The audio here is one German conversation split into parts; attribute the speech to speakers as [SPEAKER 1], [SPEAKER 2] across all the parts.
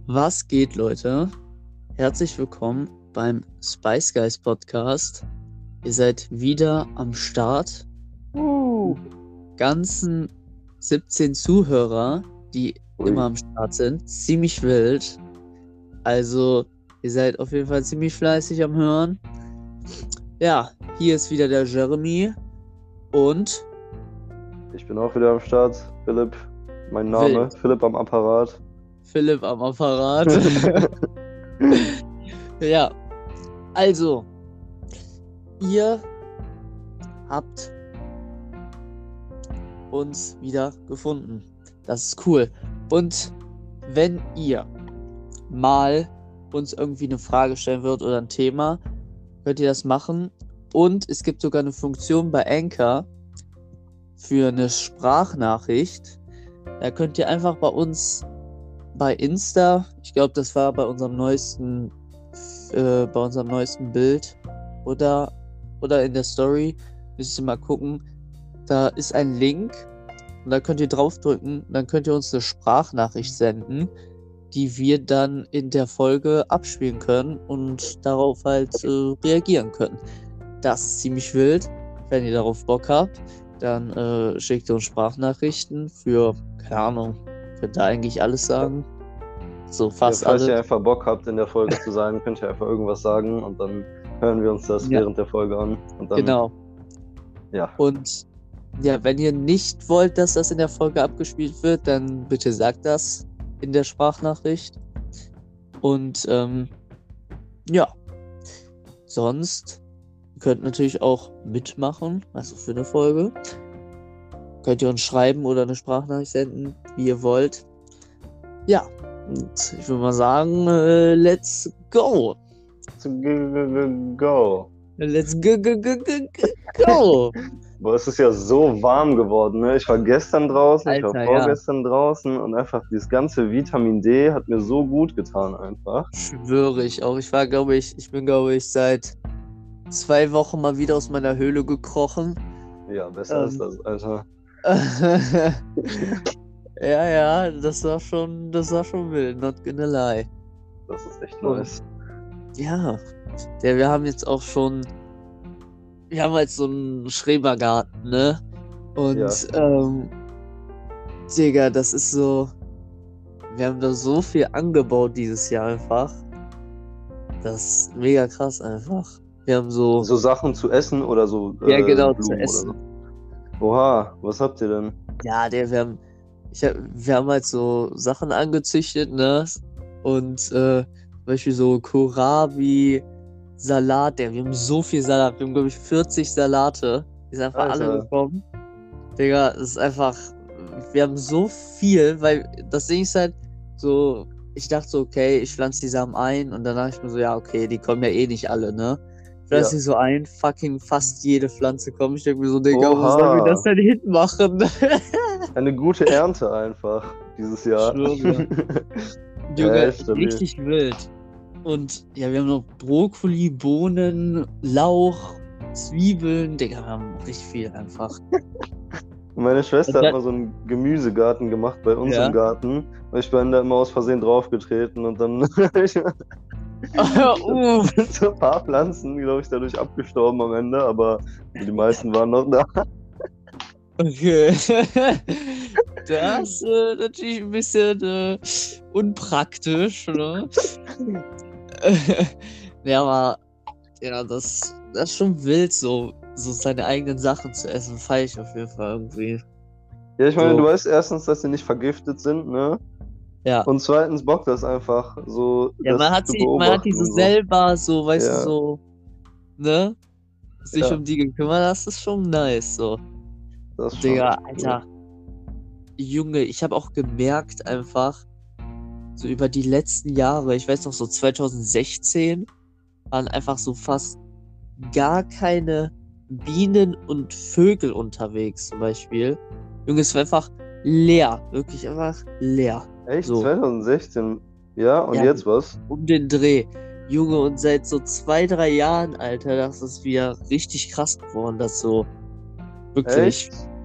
[SPEAKER 1] Was geht, Leute? Herzlich willkommen beim Spice Guys Podcast. Ihr seid wieder am Start. Ganzen 17 Zuhörer, die immer am Start sind. Ziemlich wild. Also, ihr seid auf jeden Fall ziemlich fleißig am Hören. Ja, hier ist wieder der Jeremy. Und
[SPEAKER 2] Ich bin auch wieder am Start. Philipp, mein Name.
[SPEAKER 1] Wild.
[SPEAKER 2] Philipp am Apparat.
[SPEAKER 1] Philipp am Apparat. Ja, also, ihr habt uns wieder gefunden. Das ist cool. Und wenn ihr mal uns irgendwie eine Frage stellen würdet oder ein Thema, könnt ihr das machen. Und es gibt sogar eine Funktion bei Anchor für eine Sprachnachricht. Da könnt ihr einfach bei uns bei Insta, ich glaube, das war bei unserem neuesten Bild oder in der Story, müsst ihr mal gucken, da ist ein Link und da könnt ihr draufdrücken, dann könnt ihr uns eine Sprachnachricht senden, die wir dann in der Folge abspielen können und darauf halt reagieren können. Das ist ziemlich wild. Wenn ihr darauf Bock habt, dann schickt ihr uns Sprachnachrichten für, keine Ahnung, könnt ihr eigentlich alles sagen. So fast
[SPEAKER 2] Falls ihr
[SPEAKER 1] alle.
[SPEAKER 2] einfach Bock habt, in der Folge zu sagen, könnt ihr einfach irgendwas sagen und dann hören wir uns das während der Folge an. Und dann,
[SPEAKER 1] Genau.
[SPEAKER 2] Ja.
[SPEAKER 1] Und ja, wenn ihr nicht wollt, dass das in der Folge abgespielt wird, dann bitte sagt das in der Sprachnachricht. Und ja, sonst könnt ihr natürlich auch mitmachen, also für eine Folge. Könnt ihr uns schreiben oder eine Sprachnachricht senden, wie ihr wollt. Ja, und ich würde mal sagen, let's go.
[SPEAKER 2] Go.
[SPEAKER 1] Let's go.
[SPEAKER 2] Boah, es ist ja so warm geworden, ne? Ich war gestern draußen, ich war
[SPEAKER 1] Alter, ja.
[SPEAKER 2] vorgestern draußen und einfach dieses ganze Vitamin D hat mir so gut getan einfach.
[SPEAKER 1] Schwöre ich auch. Ich bin, glaube ich, seit 2 Wochen mal wieder aus meiner Höhle gekrochen.
[SPEAKER 2] Ja, besser ist das, Alter.
[SPEAKER 1] Ja, das war schon wild, not gonna lie.
[SPEAKER 2] Das ist echt nice.
[SPEAKER 1] Ja, wir haben jetzt auch schon, wir haben halt so einen Schrebergarten, ne? Und, Digga, das ist so, wir haben da so viel angebaut dieses Jahr einfach. Das ist mega krass einfach. Wir haben so
[SPEAKER 2] Sachen zu essen oder so.
[SPEAKER 1] Ja, genau,
[SPEAKER 2] Blumen
[SPEAKER 1] zu essen.
[SPEAKER 2] Oder so. Oha, was habt ihr denn?
[SPEAKER 1] Ja, wir haben halt so Sachen angezüchtet, ne? Und zum Beispiel so Kohlrabi, Salat, wir haben so viel Salat, wir haben, glaube ich, 40 Salate. Die sind einfach alle gekommen. Digga, es ist einfach, wir haben so viel, weil das Ding ist halt so, ich dachte so, okay, ich pflanze die Samen ein und danach ich mir so, ja, okay, die kommen ja eh nicht alle, ne? Ich pflanze die so ein, fucking fast jede Pflanze kommt. Ich denke mir so, Digga, wo sollen wir das denn hinmachen?
[SPEAKER 2] Eine gute Ernte einfach dieses Jahr.
[SPEAKER 1] Junge, richtig wild. Und ja, wir haben noch Brokkoli, Bohnen, Lauch, Zwiebeln. Digga, wir haben richtig viel einfach.
[SPEAKER 2] Meine Schwester hat mal so einen Gemüsegarten gemacht bei uns im Garten. Und ich bin da immer aus Versehen draufgetreten und dann so ein paar Pflanzen, glaube ich, dadurch abgestorben am Ende, aber die meisten waren noch da.
[SPEAKER 1] Okay. Das ist natürlich ein bisschen unpraktisch, ne? Ja, aber ja, das ist schon wild, so seine eigenen Sachen zu essen, feiere ich auf jeden Fall irgendwie.
[SPEAKER 2] Ja, ich meine,
[SPEAKER 1] So.
[SPEAKER 2] du weißt erstens, dass sie nicht vergiftet sind, ne?
[SPEAKER 1] Ja.
[SPEAKER 2] Und zweitens bockt das einfach so.
[SPEAKER 1] Ja, man hat die so selber, so, weißt du, so, ne? Sich um die gekümmert, das ist schon nice, so.
[SPEAKER 2] Das ist
[SPEAKER 1] Digga,
[SPEAKER 2] schon
[SPEAKER 1] Alter. Junge, ich habe auch gemerkt einfach, so über die letzten Jahre, ich weiß noch so 2016, waren einfach so fast gar keine Bienen und Vögel unterwegs zum Beispiel. Junge, es war einfach leer, wirklich einfach leer.
[SPEAKER 2] Echt?
[SPEAKER 1] So.
[SPEAKER 2] 2016? Ja, und jetzt was?
[SPEAKER 1] Um den Dreh. Junge, und seit so 2-3 Jahren, Alter, das ist wieder richtig krass geworden, das so. Wirklich.
[SPEAKER 2] Echt?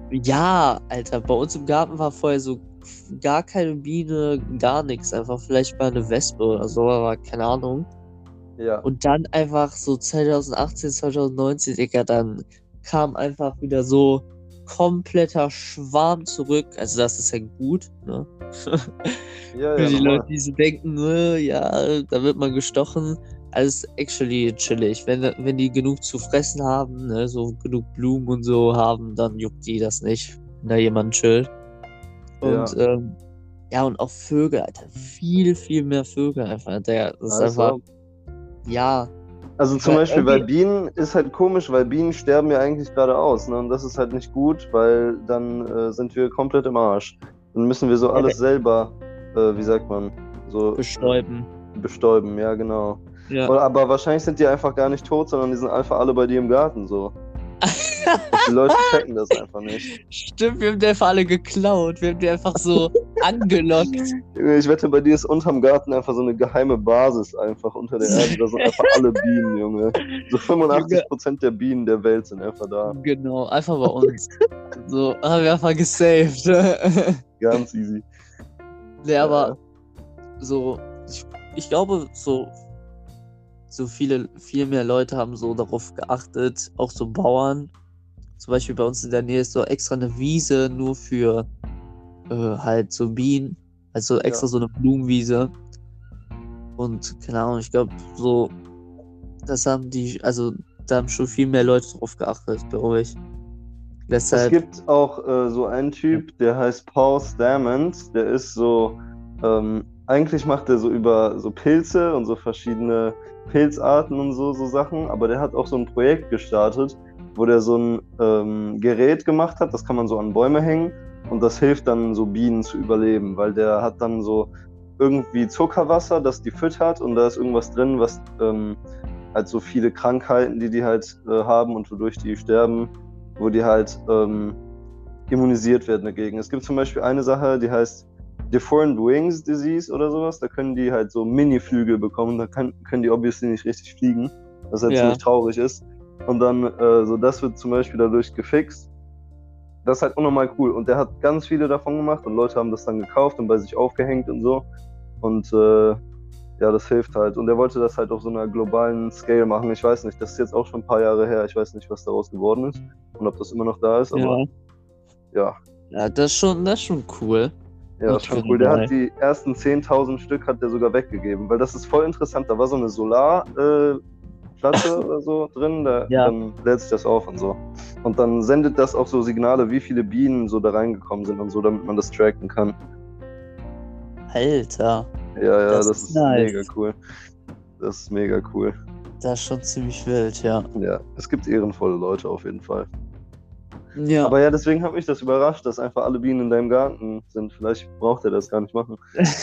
[SPEAKER 1] Ja, Alter, bei uns im Garten war vorher so gar keine Biene, gar nichts. Einfach vielleicht mal eine Wespe oder so, aber keine Ahnung.
[SPEAKER 2] Ja.
[SPEAKER 1] Und dann einfach so 2018, 2019, Digga, dann kam einfach wieder so kompletter Schwarm zurück. Also das ist ja gut, ne?
[SPEAKER 2] Ja,
[SPEAKER 1] Für
[SPEAKER 2] ja,
[SPEAKER 1] die
[SPEAKER 2] normal.
[SPEAKER 1] Leute, die so denken, ja, da wird man gestochen. Also ist actually chillig. Wenn die genug zu fressen haben, ne, so genug Blumen und so haben, dann juckt die das nicht, wenn da jemand chillt. Und
[SPEAKER 2] Ja.
[SPEAKER 1] ja, und auch Vögel, Alter. Viel, viel mehr Vögel einfach. Das ist einfach,
[SPEAKER 2] Also,
[SPEAKER 1] ja.
[SPEAKER 2] also zum
[SPEAKER 1] Weil
[SPEAKER 2] Beispiel bei
[SPEAKER 1] irgendwie,
[SPEAKER 2] Bienen ist halt komisch, weil Bienen sterben ja eigentlich gerade aus, ne? Und das ist halt nicht gut, weil dann sind wir komplett im Arsch. Dann müssen wir so alles selber, wie sagt man, so
[SPEAKER 1] bestäuben.
[SPEAKER 2] bestäuben, ja genau.
[SPEAKER 1] Ja.
[SPEAKER 2] Aber wahrscheinlich sind die einfach gar nicht tot, sondern die sind einfach alle bei dir im Garten so. Die Leute checken das einfach nicht.
[SPEAKER 1] Stimmt, wir haben die einfach alle geklaut. Wir haben die einfach so angelockt.
[SPEAKER 2] Ich wette, bei dir ist unterm Garten einfach so eine geheime Basis einfach unter der Erde. Da sind einfach alle Bienen, Junge. So 85% der Bienen der Welt sind einfach da.
[SPEAKER 1] Genau, einfach bei uns. So, haben wir einfach gesaved.
[SPEAKER 2] Ganz easy.
[SPEAKER 1] Nee, aber so, ich glaube, so viel mehr Leute haben so darauf geachtet, auch so Bauern. Zum Beispiel bei uns in der Nähe ist so extra eine Wiese nur für halt so Bienen. Also extra so eine Blumenwiese. Und keine Ahnung, ich glaube, so, das haben da haben schon viel mehr Leute drauf geachtet, glaube ich.
[SPEAKER 2] Es
[SPEAKER 1] Deshalb,
[SPEAKER 2] gibt auch so einen Typ, der heißt Paul Stamets, der ist so, eigentlich macht er so über so Pilze und so verschiedene Pilzarten und so Sachen, aber der hat auch so ein Projekt gestartet, wo der so ein Gerät gemacht hat, das kann man so an Bäume hängen und das hilft dann so Bienen zu überleben, weil der hat dann so irgendwie Zuckerwasser, das die füttert und da ist irgendwas drin, was halt so viele Krankheiten, die halt haben und wodurch die sterben, wo die halt immunisiert werden dagegen. Es gibt zum Beispiel eine Sache, die heißt Deformed Wings Disease oder sowas. Da können die halt so Mini-Flügel bekommen. Da können die obviously nicht richtig fliegen, was halt ziemlich traurig ist. Und dann, so das wird zum Beispiel dadurch gefixt. Das ist halt unnormal cool. Und der hat ganz viele davon gemacht und Leute haben das dann gekauft und bei sich aufgehängt und so. Und ja, das hilft halt. Und er wollte das halt auf so einer globalen Scale machen. Ich weiß nicht, das ist jetzt auch schon ein paar Jahre her. Ich weiß nicht, was daraus geworden ist und ob das immer noch da ist, aber ja.
[SPEAKER 1] Ja, das ist schon cool.
[SPEAKER 2] Ja, das ist schon cool. Der hat die ersten 10.000 Stück hat der sogar weggegeben, weil das ist voll interessant. Da war so eine Solarplatte oder so drin, dann lädt sich das auf und so. Und dann sendet das auch so Signale, wie viele Bienen so da reingekommen sind und so, damit man das tracken kann.
[SPEAKER 1] Alter.
[SPEAKER 2] Ja, das ist nice. Mega cool. Das ist mega cool.
[SPEAKER 1] Das ist schon ziemlich wild, ja.
[SPEAKER 2] Ja, es gibt ehrenvolle Leute auf jeden Fall.
[SPEAKER 1] Ja.
[SPEAKER 2] Aber ja, deswegen hat mich das überrascht, dass einfach alle Bienen in deinem Garten sind. Vielleicht braucht er das gar nicht machen.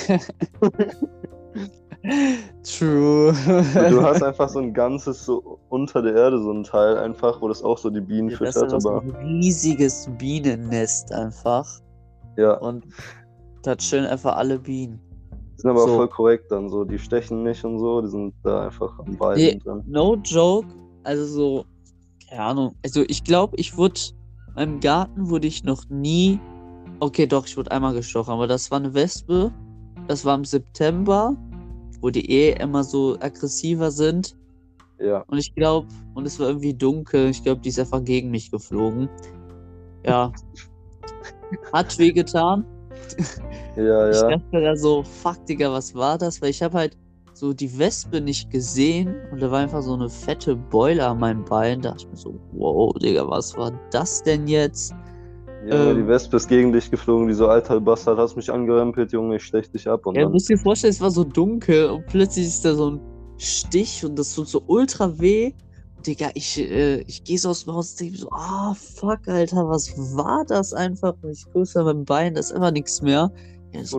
[SPEAKER 1] True.
[SPEAKER 2] Du hast einfach so ein ganzes, so unter der Erde, so ein Teil einfach, wo das auch so die Bienen füttert.
[SPEAKER 1] Das ist aber ein riesiges Bienennest einfach.
[SPEAKER 2] Ja.
[SPEAKER 1] Und da chillen einfach alle Bienen.
[SPEAKER 2] Die sind aber so voll korrekt dann so. Die stechen nicht und so, die sind da einfach am Weiden dran.
[SPEAKER 1] No joke. Also so, keine Ahnung. Also ich glaube, meinem Garten wurde ich noch nie. Okay, doch, ich wurde einmal gestochen, aber das war eine Wespe. Das war im September, wo die immer so aggressiver sind.
[SPEAKER 2] Ja.
[SPEAKER 1] Und ich glaube, und es war irgendwie dunkel. Ich glaube, die ist einfach gegen mich geflogen. Ja. Hat wehgetan.
[SPEAKER 2] Ja.
[SPEAKER 1] Ich dachte da so, fuck, Digga, was war das? Weil ich habe halt so die Wespe nicht gesehen und da war einfach so eine fette Beule an meinem Bein. Da dachte ich mir so, wow, Digga, was war das denn jetzt?
[SPEAKER 2] Ja, die Wespe ist gegen dich geflogen, die so, alter Bastard, hast mich angerempelt, Junge, ich stech dich ab. Und
[SPEAKER 1] ja, du musst dir vorstellen, es war so dunkel und plötzlich ist da so ein Stich und das tut so ultra weh. Digga, ich gehe so aus dem Haus und denke so, fuck, Alter, was war das einfach? Und ich grüße mein Bein, da ist einfach nichts mehr. Ja, so,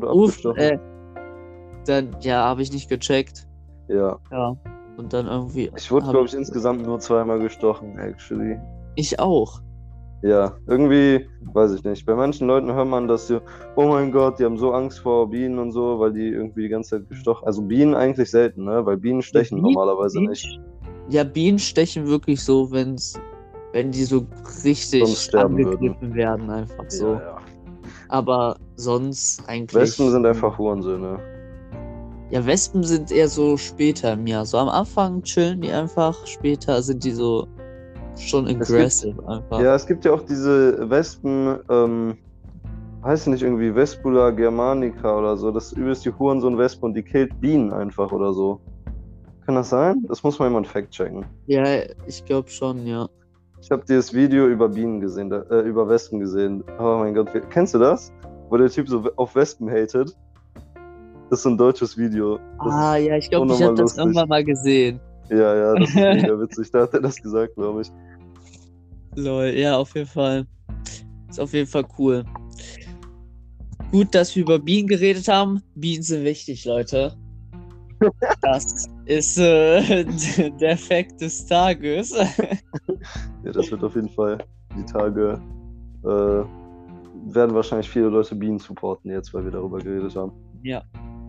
[SPEAKER 1] dann, habe ich nicht gecheckt.
[SPEAKER 2] Ja.
[SPEAKER 1] Und dann irgendwie.
[SPEAKER 2] Ich wurde, glaube ich, insgesamt nur zweimal gestochen, actually.
[SPEAKER 1] Ich auch.
[SPEAKER 2] Ja, irgendwie, weiß ich nicht. Bei manchen Leuten hört man, dass sie, oh mein Gott, die haben so Angst vor Bienen und so, weil die irgendwie die ganze Zeit gestochen. Also Bienen eigentlich selten, ne? Weil Bienen stechen normalerweise nicht.
[SPEAKER 1] Ja, Bienen stechen wirklich so, wenn es wenn die so
[SPEAKER 2] Sonst
[SPEAKER 1] richtig
[SPEAKER 2] sterben
[SPEAKER 1] angegriffen werden, einfach so.
[SPEAKER 2] Ja.
[SPEAKER 1] Aber sonst eigentlich.
[SPEAKER 2] Wespen sind einfach Hurensöhne.
[SPEAKER 1] Ja, Wespen sind eher so später im Jahr. So am Anfang chillen die einfach, später sind die so schon aggressive einfach.
[SPEAKER 2] Ja, es gibt ja auch diese Wespen, heißt nicht irgendwie Vespula germanica oder so. Das ist übelst die Hurensohn-Wespe und die killt Bienen einfach oder so. Kann das sein? Das muss mal jemand fact-checken.
[SPEAKER 1] Ja, ich glaube schon, ja.
[SPEAKER 2] Ich habe dieses Video über Bienen gesehen, über Wespen gesehen. Oh mein Gott, kennst du das? Wo der Typ so auf Wespen hatet. Das ist so ein deutsches Video. Das
[SPEAKER 1] Ja, ich glaube, ich habe das irgendwann mal gesehen.
[SPEAKER 2] Ja, das ist mega witzig. Da hat er das gesagt, glaube ich.
[SPEAKER 1] Lol, ja, auf jeden Fall. Ist auf jeden Fall cool. Gut, dass wir über Bienen geredet haben. Bienen sind wichtig, Leute. Das ist der Fact des Tages.
[SPEAKER 2] Ja, das wird auf jeden Fall die Tage, werden wahrscheinlich viele Leute Bienen supporten jetzt, weil wir darüber geredet haben.
[SPEAKER 1] Ja.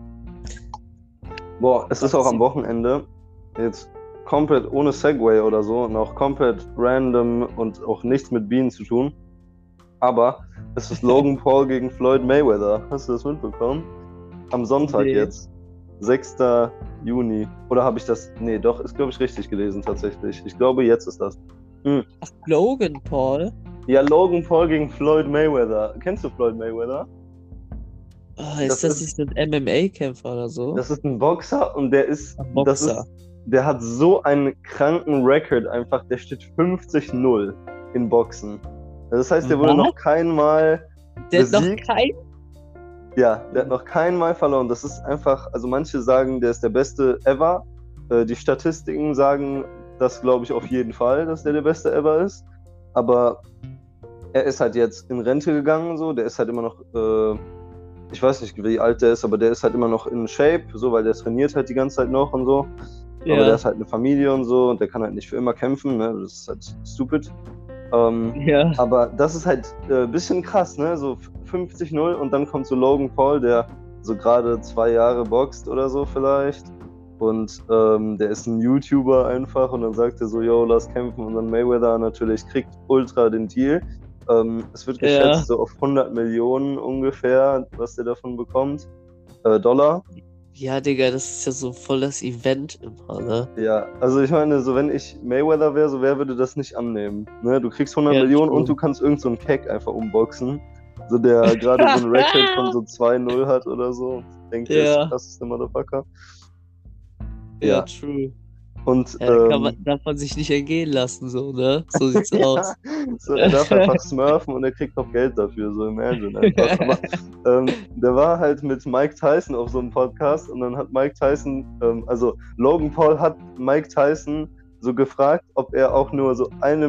[SPEAKER 2] Boah, es ist auch am Wochenende. Jetzt komplett ohne Segway oder so und auch komplett random und auch nichts mit Bienen zu tun. Aber es ist Logan Paul gegen Floyd Mayweather. Hast du das mitbekommen? Am Sonntag jetzt. 6. Juni. Oder habe ich das? Nee, doch, ist glaube ich richtig gelesen tatsächlich. Ich glaube, jetzt ist das.
[SPEAKER 1] Ach, Logan Paul?
[SPEAKER 2] Ja, Logan Paul gegen Floyd Mayweather. Kennst du Floyd Mayweather?
[SPEAKER 1] Oh, ist das nicht so ein MMA-Kämpfer oder so?
[SPEAKER 2] Das ist ein Boxer und der ist.
[SPEAKER 1] Ein Boxer.
[SPEAKER 2] Der hat so einen kranken Record einfach. Der steht 50-0 in Boxen. Das heißt, der wurde noch kein Mal besiegt. Ja, der hat noch kein Mal verloren. Das ist einfach, also manche sagen, der ist der Beste ever. Die Statistiken sagen das, glaube ich, auf jeden Fall, dass der Beste ever ist. Aber er ist halt jetzt in Rente gegangen, so. Der ist halt immer noch, ich weiß nicht, wie alt der ist, aber der ist halt immer noch in Shape, so, weil der trainiert halt die ganze Zeit noch und so. Ja. Aber der hat halt eine Familie und so und der kann halt nicht für immer kämpfen, ne? Das ist halt stupid. Ja. Aber das ist halt ein bisschen krass, ne? So 50-0 und dann kommt so Logan Paul, der so gerade 2 Jahre boxt oder so vielleicht. Und der ist ein YouTuber einfach und dann sagt er so, yo, lass kämpfen. Und dann Mayweather natürlich kriegt ultra den Deal. Es wird geschätzt so auf 100 Millionen ungefähr, was der davon bekommt. Dollar.
[SPEAKER 1] Ja, Digga, das ist ja so voll das Event immer, ne?
[SPEAKER 2] Ja, also ich meine, so wenn ich Mayweather wäre, so wer würde das nicht annehmen? Ne? Du kriegst 100 Millionen und du kannst irgend so einen Keck einfach umboxen. So der gerade so einen Record von so 2-0 hat oder so. Ich denke, der ist krasseste Motherfucker.
[SPEAKER 1] Ja, true.
[SPEAKER 2] Und,
[SPEAKER 1] darf man sich nicht ergehen lassen, so, ne? So sieht's aus.
[SPEAKER 2] So, er darf einfach smurfen und er kriegt noch Geld dafür, so imagine einfach. Aber der war halt mit Mike Tyson auf so einem Podcast und dann hat Mike Tyson, also Logan Paul hat Mike Tyson so gefragt, ob er auch nur so eine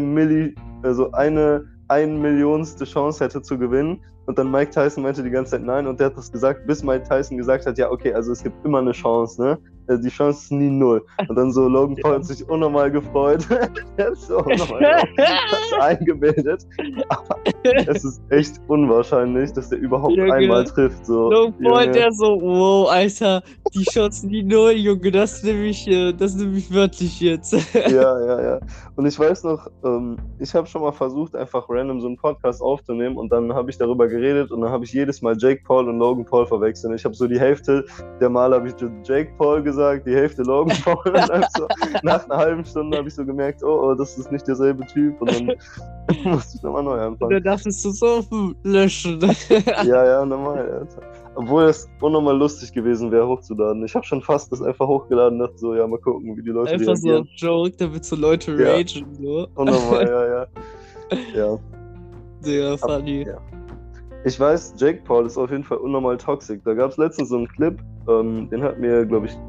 [SPEAKER 2] Millionste Chance hätte zu gewinnen. Und dann Mike Tyson meinte die ganze Zeit nein und der hat das gesagt, bis Mike Tyson gesagt hat, ja okay, also es gibt immer eine Chance, ne? Die Chance ist nie 0. Und dann so Logan Paul hat sich unnormal gefreut. Er ist so unnormal eingebildet. Aber es ist echt unwahrscheinlich, dass der überhaupt einmal trifft. So,
[SPEAKER 1] Logan Paul, der so, wow, Alter, die Chance nie 0, Junge, das nehme ich wörtlich jetzt.
[SPEAKER 2] Ja. Und ich weiß noch, ich habe schon mal versucht, einfach random so einen Podcast aufzunehmen und dann habe ich darüber geredet und dann habe ich jedes Mal Jake Paul und Logan Paul verwechselt. Ich habe so die Hälfte der Male habe ich Jake Paul gesagt, die Hälfte Logan Paul und dann so, nach einer halben Stunde habe ich so gemerkt, oh, das ist nicht derselbe Typ und dann musste ich nochmal neu anfangen.
[SPEAKER 1] Und dann dachtest du so löschen.
[SPEAKER 2] Ja, normal. Alter. Obwohl es unnormal lustig gewesen wäre, hochzuladen. Ich habe schon fast das einfach hochgeladen und dachte so, ja, mal gucken, wie die Leute
[SPEAKER 1] einfach reagieren. Einfach so ein Joke, damit so Leute ragen. So.
[SPEAKER 2] Unnormal, ja.
[SPEAKER 1] Sehr funny.
[SPEAKER 2] Ja. Ich weiß, Jake Paul ist auf jeden Fall unnormal toxic. Da gab es letztens so einen Clip, den hat mir, glaube ich,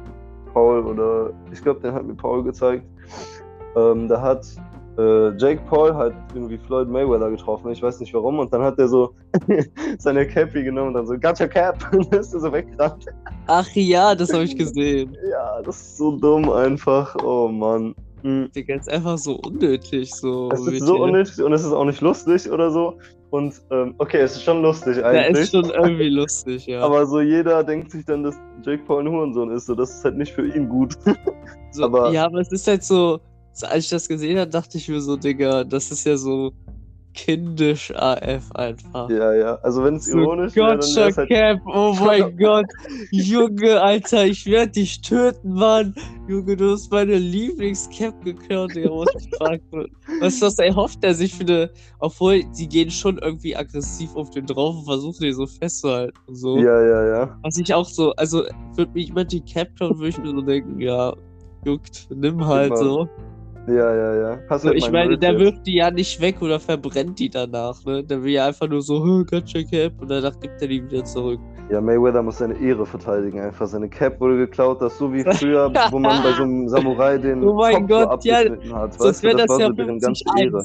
[SPEAKER 2] den hat mir Paul gezeigt. Da hat Jake Paul halt irgendwie Floyd Mayweather getroffen, ich weiß nicht warum, und dann hat er so seine Cappy genommen und dann so, got your cap, und dann ist er so weggerannt.
[SPEAKER 1] Ach ja, das habe ich gesehen.
[SPEAKER 2] Ja, das ist so dumm einfach, oh Mann.
[SPEAKER 1] Digga, ist einfach so unnötig, so.
[SPEAKER 2] Es ist so unnötig und es ist auch nicht lustig oder so. Und okay, es ist schon lustig eigentlich.
[SPEAKER 1] Ja, ist schon irgendwie lustig, ja.
[SPEAKER 2] Aber so jeder denkt sich dann, dass Jake Paul ein Hurensohn ist, so das ist halt nicht für ihn gut.
[SPEAKER 1] So, aber es ist halt so, Als ich das gesehen habe, dachte ich mir so, Digga, das ist ja so kindisch AF einfach.
[SPEAKER 2] Ja. Also wenn es
[SPEAKER 1] So
[SPEAKER 2] ironisch wäre, dann wäre
[SPEAKER 1] Gotcha
[SPEAKER 2] es halt.
[SPEAKER 1] Cap, oh mein Gott. Junge, Alter, ich werde dich töten, Mann. Junge, du hast meine Lieblingscap geklaut, Digga. What the fuck? Was erhofft er sich für eine. Obwohl, die gehen schon irgendwie aggressiv auf den drauf und versuchen den so festzuhalten und so.
[SPEAKER 2] Ja.
[SPEAKER 1] Was ich auch so, also, würde mich jemand die Cap klauen, würde ich mir so denken, ja, juckt, nimm halt
[SPEAKER 2] Immer.
[SPEAKER 1] so.
[SPEAKER 2] Ja. Hast
[SPEAKER 1] So,
[SPEAKER 2] halt
[SPEAKER 1] ich
[SPEAKER 2] mein
[SPEAKER 1] meine,
[SPEAKER 2] Merch
[SPEAKER 1] der
[SPEAKER 2] jetzt.
[SPEAKER 1] wirft die ja nicht weg oder verbrennt die danach, ne? Der will ja einfach nur so, Gotcha Cap, und danach gibt er die wieder zurück.
[SPEAKER 2] Ja, Mayweather muss seine Ehre verteidigen einfach. Seine Cap wurde geklaut, das so wie früher, wo man bei so einem Samurai den
[SPEAKER 1] Oh mein
[SPEAKER 2] Kopf so
[SPEAKER 1] Gott, ja,
[SPEAKER 2] abgeschnitten hat.
[SPEAKER 1] sonst
[SPEAKER 2] Weißt du,
[SPEAKER 1] wäre
[SPEAKER 2] das
[SPEAKER 1] das
[SPEAKER 2] war
[SPEAKER 1] ja
[SPEAKER 2] so deren ganze Ehre.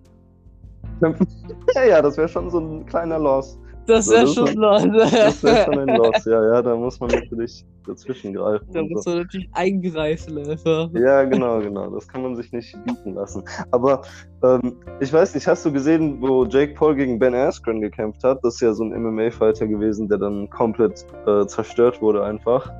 [SPEAKER 1] 50-1.
[SPEAKER 2] Ja, das wäre schon so ein kleiner Loss.
[SPEAKER 1] Das
[SPEAKER 2] So,
[SPEAKER 1] wäre
[SPEAKER 2] das ist
[SPEAKER 1] schon
[SPEAKER 2] Das wäre schon ein Loss, ja, da muss man natürlich dazwischen greifen.
[SPEAKER 1] Da
[SPEAKER 2] und
[SPEAKER 1] muss
[SPEAKER 2] so.
[SPEAKER 1] man natürlich eingreifen einfach.
[SPEAKER 2] Ja, genau, das kann man sich nicht bieten lassen. Aber ich weiß nicht, hast du gesehen, wo Jake Paul gegen Ben Askren gekämpft hat? Das ist ja so ein MMA-Fighter gewesen, der dann komplett zerstört wurde einfach.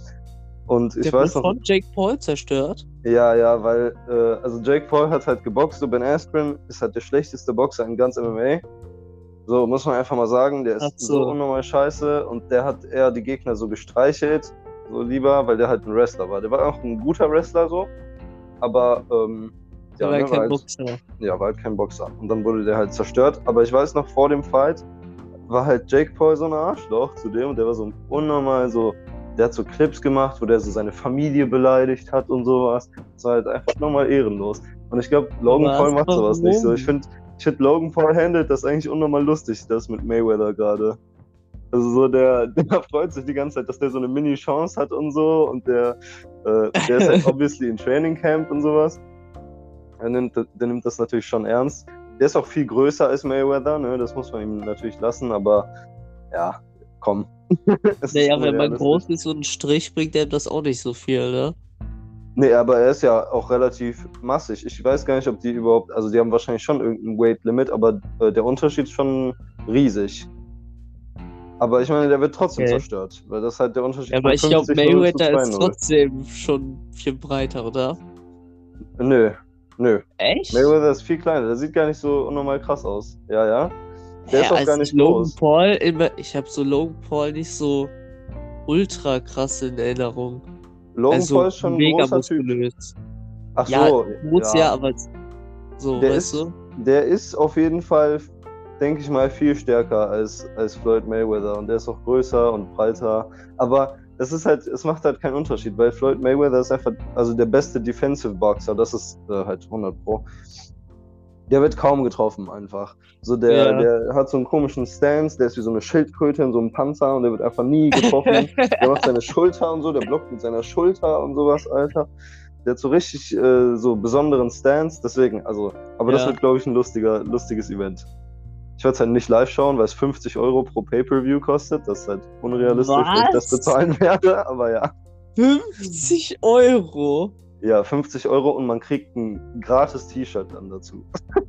[SPEAKER 2] Und ich
[SPEAKER 1] Der
[SPEAKER 2] weiß
[SPEAKER 1] wurde
[SPEAKER 2] noch,
[SPEAKER 1] von Jake Paul zerstört.
[SPEAKER 2] ja, weil also Jake Paul hat halt geboxt, so Ben Askren ist halt der schlechteste Boxer in ganz MMA. So, muss man einfach mal sagen, der ist so unnormal scheiße und der hat eher die Gegner so gestreichelt, so lieber, weil der halt ein Wrestler war. Der war auch ein guter Wrestler so, aber
[SPEAKER 1] Der war kein Boxer.
[SPEAKER 2] Ja, war halt kein Boxer. Und dann wurde der halt zerstört. Aber ich weiß noch, vor dem Fight war halt Jake Paul so ein Arschloch zu dem und der war so unnormal so, der hat so Clips gemacht, wo der so seine Familie beleidigt hat und sowas. Das war halt einfach nochmal ehrenlos. Und ich glaube, Logan Paul macht sowas nicht so. Ich finde, Logan Paul handelt das eigentlich unnormal lustig, das mit Mayweather gerade. Also so, der freut sich die ganze Zeit, dass der so eine Mini-Chance hat und so. Und der ist halt obviously in Training Camp und sowas. Der nimmt das natürlich schon ernst. Der ist auch viel größer als Mayweather, ne? Das muss man ihm natürlich lassen, aber ja, komm.
[SPEAKER 1] Naja, wenn man groß ist und einen Strich bringt, der das auch nicht so viel, ne?
[SPEAKER 2] Nee, aber er ist ja auch relativ massig. Ich weiß gar nicht, ob die überhaupt, also die haben wahrscheinlich schon irgendein Weight-Limit, aber der Unterschied ist schon riesig. Aber ich meine, der wird trotzdem zerstört, weil das halt der Unterschied ist.
[SPEAKER 1] Ja, aber ich glaube, Mayweather ist trotzdem schon viel breiter, oder?
[SPEAKER 2] Nö.
[SPEAKER 1] Echt?
[SPEAKER 2] Mayweather ist viel kleiner, der sieht gar nicht so unnormal krass aus. Ja. Der ist auch gar nicht
[SPEAKER 1] Logan
[SPEAKER 2] groß.
[SPEAKER 1] Paul ich habe so Logan Paul nicht so ultra krass in Erinnerung.
[SPEAKER 2] Logan Paul ist schon ein großer
[SPEAKER 1] muskulös.
[SPEAKER 2] Typ. Ach
[SPEAKER 1] ja,
[SPEAKER 2] so,
[SPEAKER 1] ja, aber so, weißt du?
[SPEAKER 2] Der ist auf jeden Fall, denke ich mal, viel stärker als Floyd Mayweather und der ist auch größer und breiter. Aber es macht halt keinen Unterschied, weil Floyd Mayweather ist einfach, also der beste Defensive Boxer, das ist halt 100%. Der wird kaum getroffen einfach. So der hat so einen komischen Stance, der ist wie so eine Schildkröte in so einem Panzer und der wird einfach nie getroffen. Der macht seine Schulter und so, der blockt mit seiner Schulter und sowas, Alter. Der hat so richtig so besonderen Stance, deswegen, also, aber das wird, glaube ich, ein lustiges Event. Ich werde es halt nicht live schauen, weil es 50 € pro Pay-Per-View kostet. Das ist halt unrealistisch, dass ich das bezahlen werde, aber ja.
[SPEAKER 1] 50 €?
[SPEAKER 2] Ja, 50 € und man kriegt ein gratis T-Shirt dann dazu.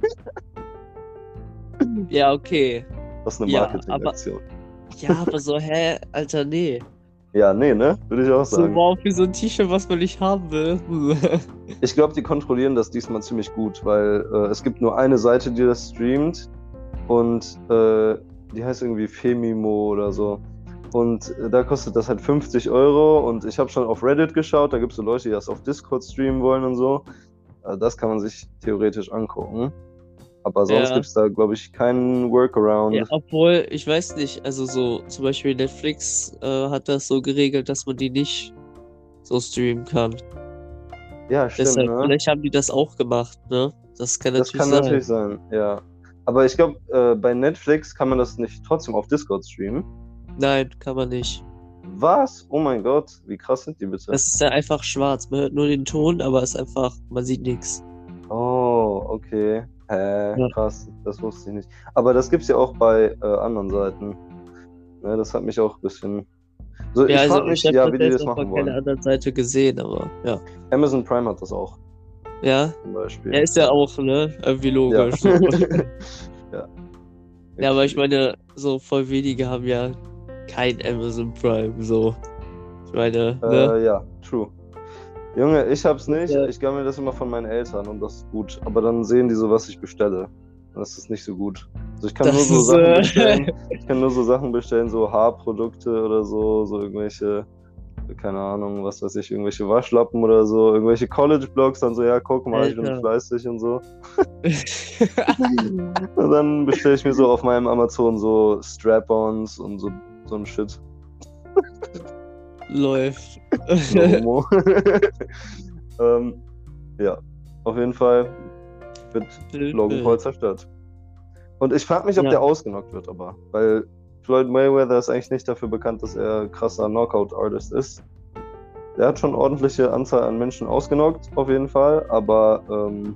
[SPEAKER 1] Ja, okay.
[SPEAKER 2] Das ist eine Marketingaktion.
[SPEAKER 1] Ja, aber so, Alter, nee.
[SPEAKER 2] Ja, nee, ne? Würde ich auch sagen.
[SPEAKER 1] So, wow, für so ein T-Shirt, was man nicht haben will.
[SPEAKER 2] Ich glaube, die kontrollieren das diesmal ziemlich gut, weil es gibt nur eine Seite, die das streamt und die heißt irgendwie Femimo oder so. Und da kostet das halt 50 € und ich habe schon auf Reddit geschaut, da gibt es so Leute, die das auf Discord streamen wollen und so. Das kann man sich theoretisch angucken. Aber sonst gibt es da, glaube ich, keinen Workaround.
[SPEAKER 1] Ja, obwohl, ich weiß nicht, also so zum Beispiel Netflix hat das so geregelt, dass man die nicht so streamen kann.
[SPEAKER 2] Ja, stimmt,
[SPEAKER 1] deshalb,
[SPEAKER 2] ne?
[SPEAKER 1] Vielleicht haben die das auch gemacht, ne? Das kann
[SPEAKER 2] natürlich sein, ja. Aber ich glaube, bei Netflix kann man das nicht trotzdem auf Discord streamen.
[SPEAKER 1] Nein, kann man nicht.
[SPEAKER 2] Was? Oh mein Gott, wie krass sind die bitte?
[SPEAKER 1] Das ist ja einfach schwarz. Man hört nur den Ton, aber es ist einfach, man sieht nichts.
[SPEAKER 2] Oh, okay. Krass, das wusste ich nicht. Aber das gibt's ja auch bei anderen Seiten. Ne, das hat mich auch ein bisschen. So,
[SPEAKER 1] ja,
[SPEAKER 2] ich frage mich, wie die das machen wollen.
[SPEAKER 1] Ich habe keine andere Seite gesehen, aber ja.
[SPEAKER 2] Amazon Prime hat das auch.
[SPEAKER 1] Ja?
[SPEAKER 2] Zum Beispiel.
[SPEAKER 1] Ja, ist ja auch, ne? Irgendwie logisch.
[SPEAKER 2] Ja.
[SPEAKER 1] Ja. Ja, aber ich meine, so voll wenige haben ja kein Amazon Prime, so. Ich meine, ne?
[SPEAKER 2] Ja, true. Junge, ich hab's nicht.
[SPEAKER 1] Ja.
[SPEAKER 2] Ich gab mir das immer von meinen Eltern und das ist gut. Aber dann sehen die so, was ich bestelle. Das ist nicht so gut. Also ich kann
[SPEAKER 1] Das
[SPEAKER 2] nur so
[SPEAKER 1] ist,
[SPEAKER 2] Sachen bestellen. Ich kann nur so Sachen bestellen, so Haarprodukte oder so, so irgendwelche, keine Ahnung, was weiß ich, irgendwelche Waschlappen oder so, irgendwelche College-Blogs, dann so, ja, guck mal, ich bin
[SPEAKER 1] Alter.
[SPEAKER 2] fleißig und so. Und dann bestelle ich mir so auf meinem Amazon so Strap-ons und so ein Shit.
[SPEAKER 1] Läuft.
[SPEAKER 2] So Homo. Ja, auf jeden Fall wird Logan Paul zerstört. Und ich frage mich, ob
[SPEAKER 1] Ja.
[SPEAKER 2] der ausgenockt wird, aber. Weil Floyd Mayweather ist eigentlich nicht dafür bekannt, dass er krasser Knockout-Artist ist. Der hat schon ordentliche Anzahl an Menschen ausgenockt, auf jeden Fall, aber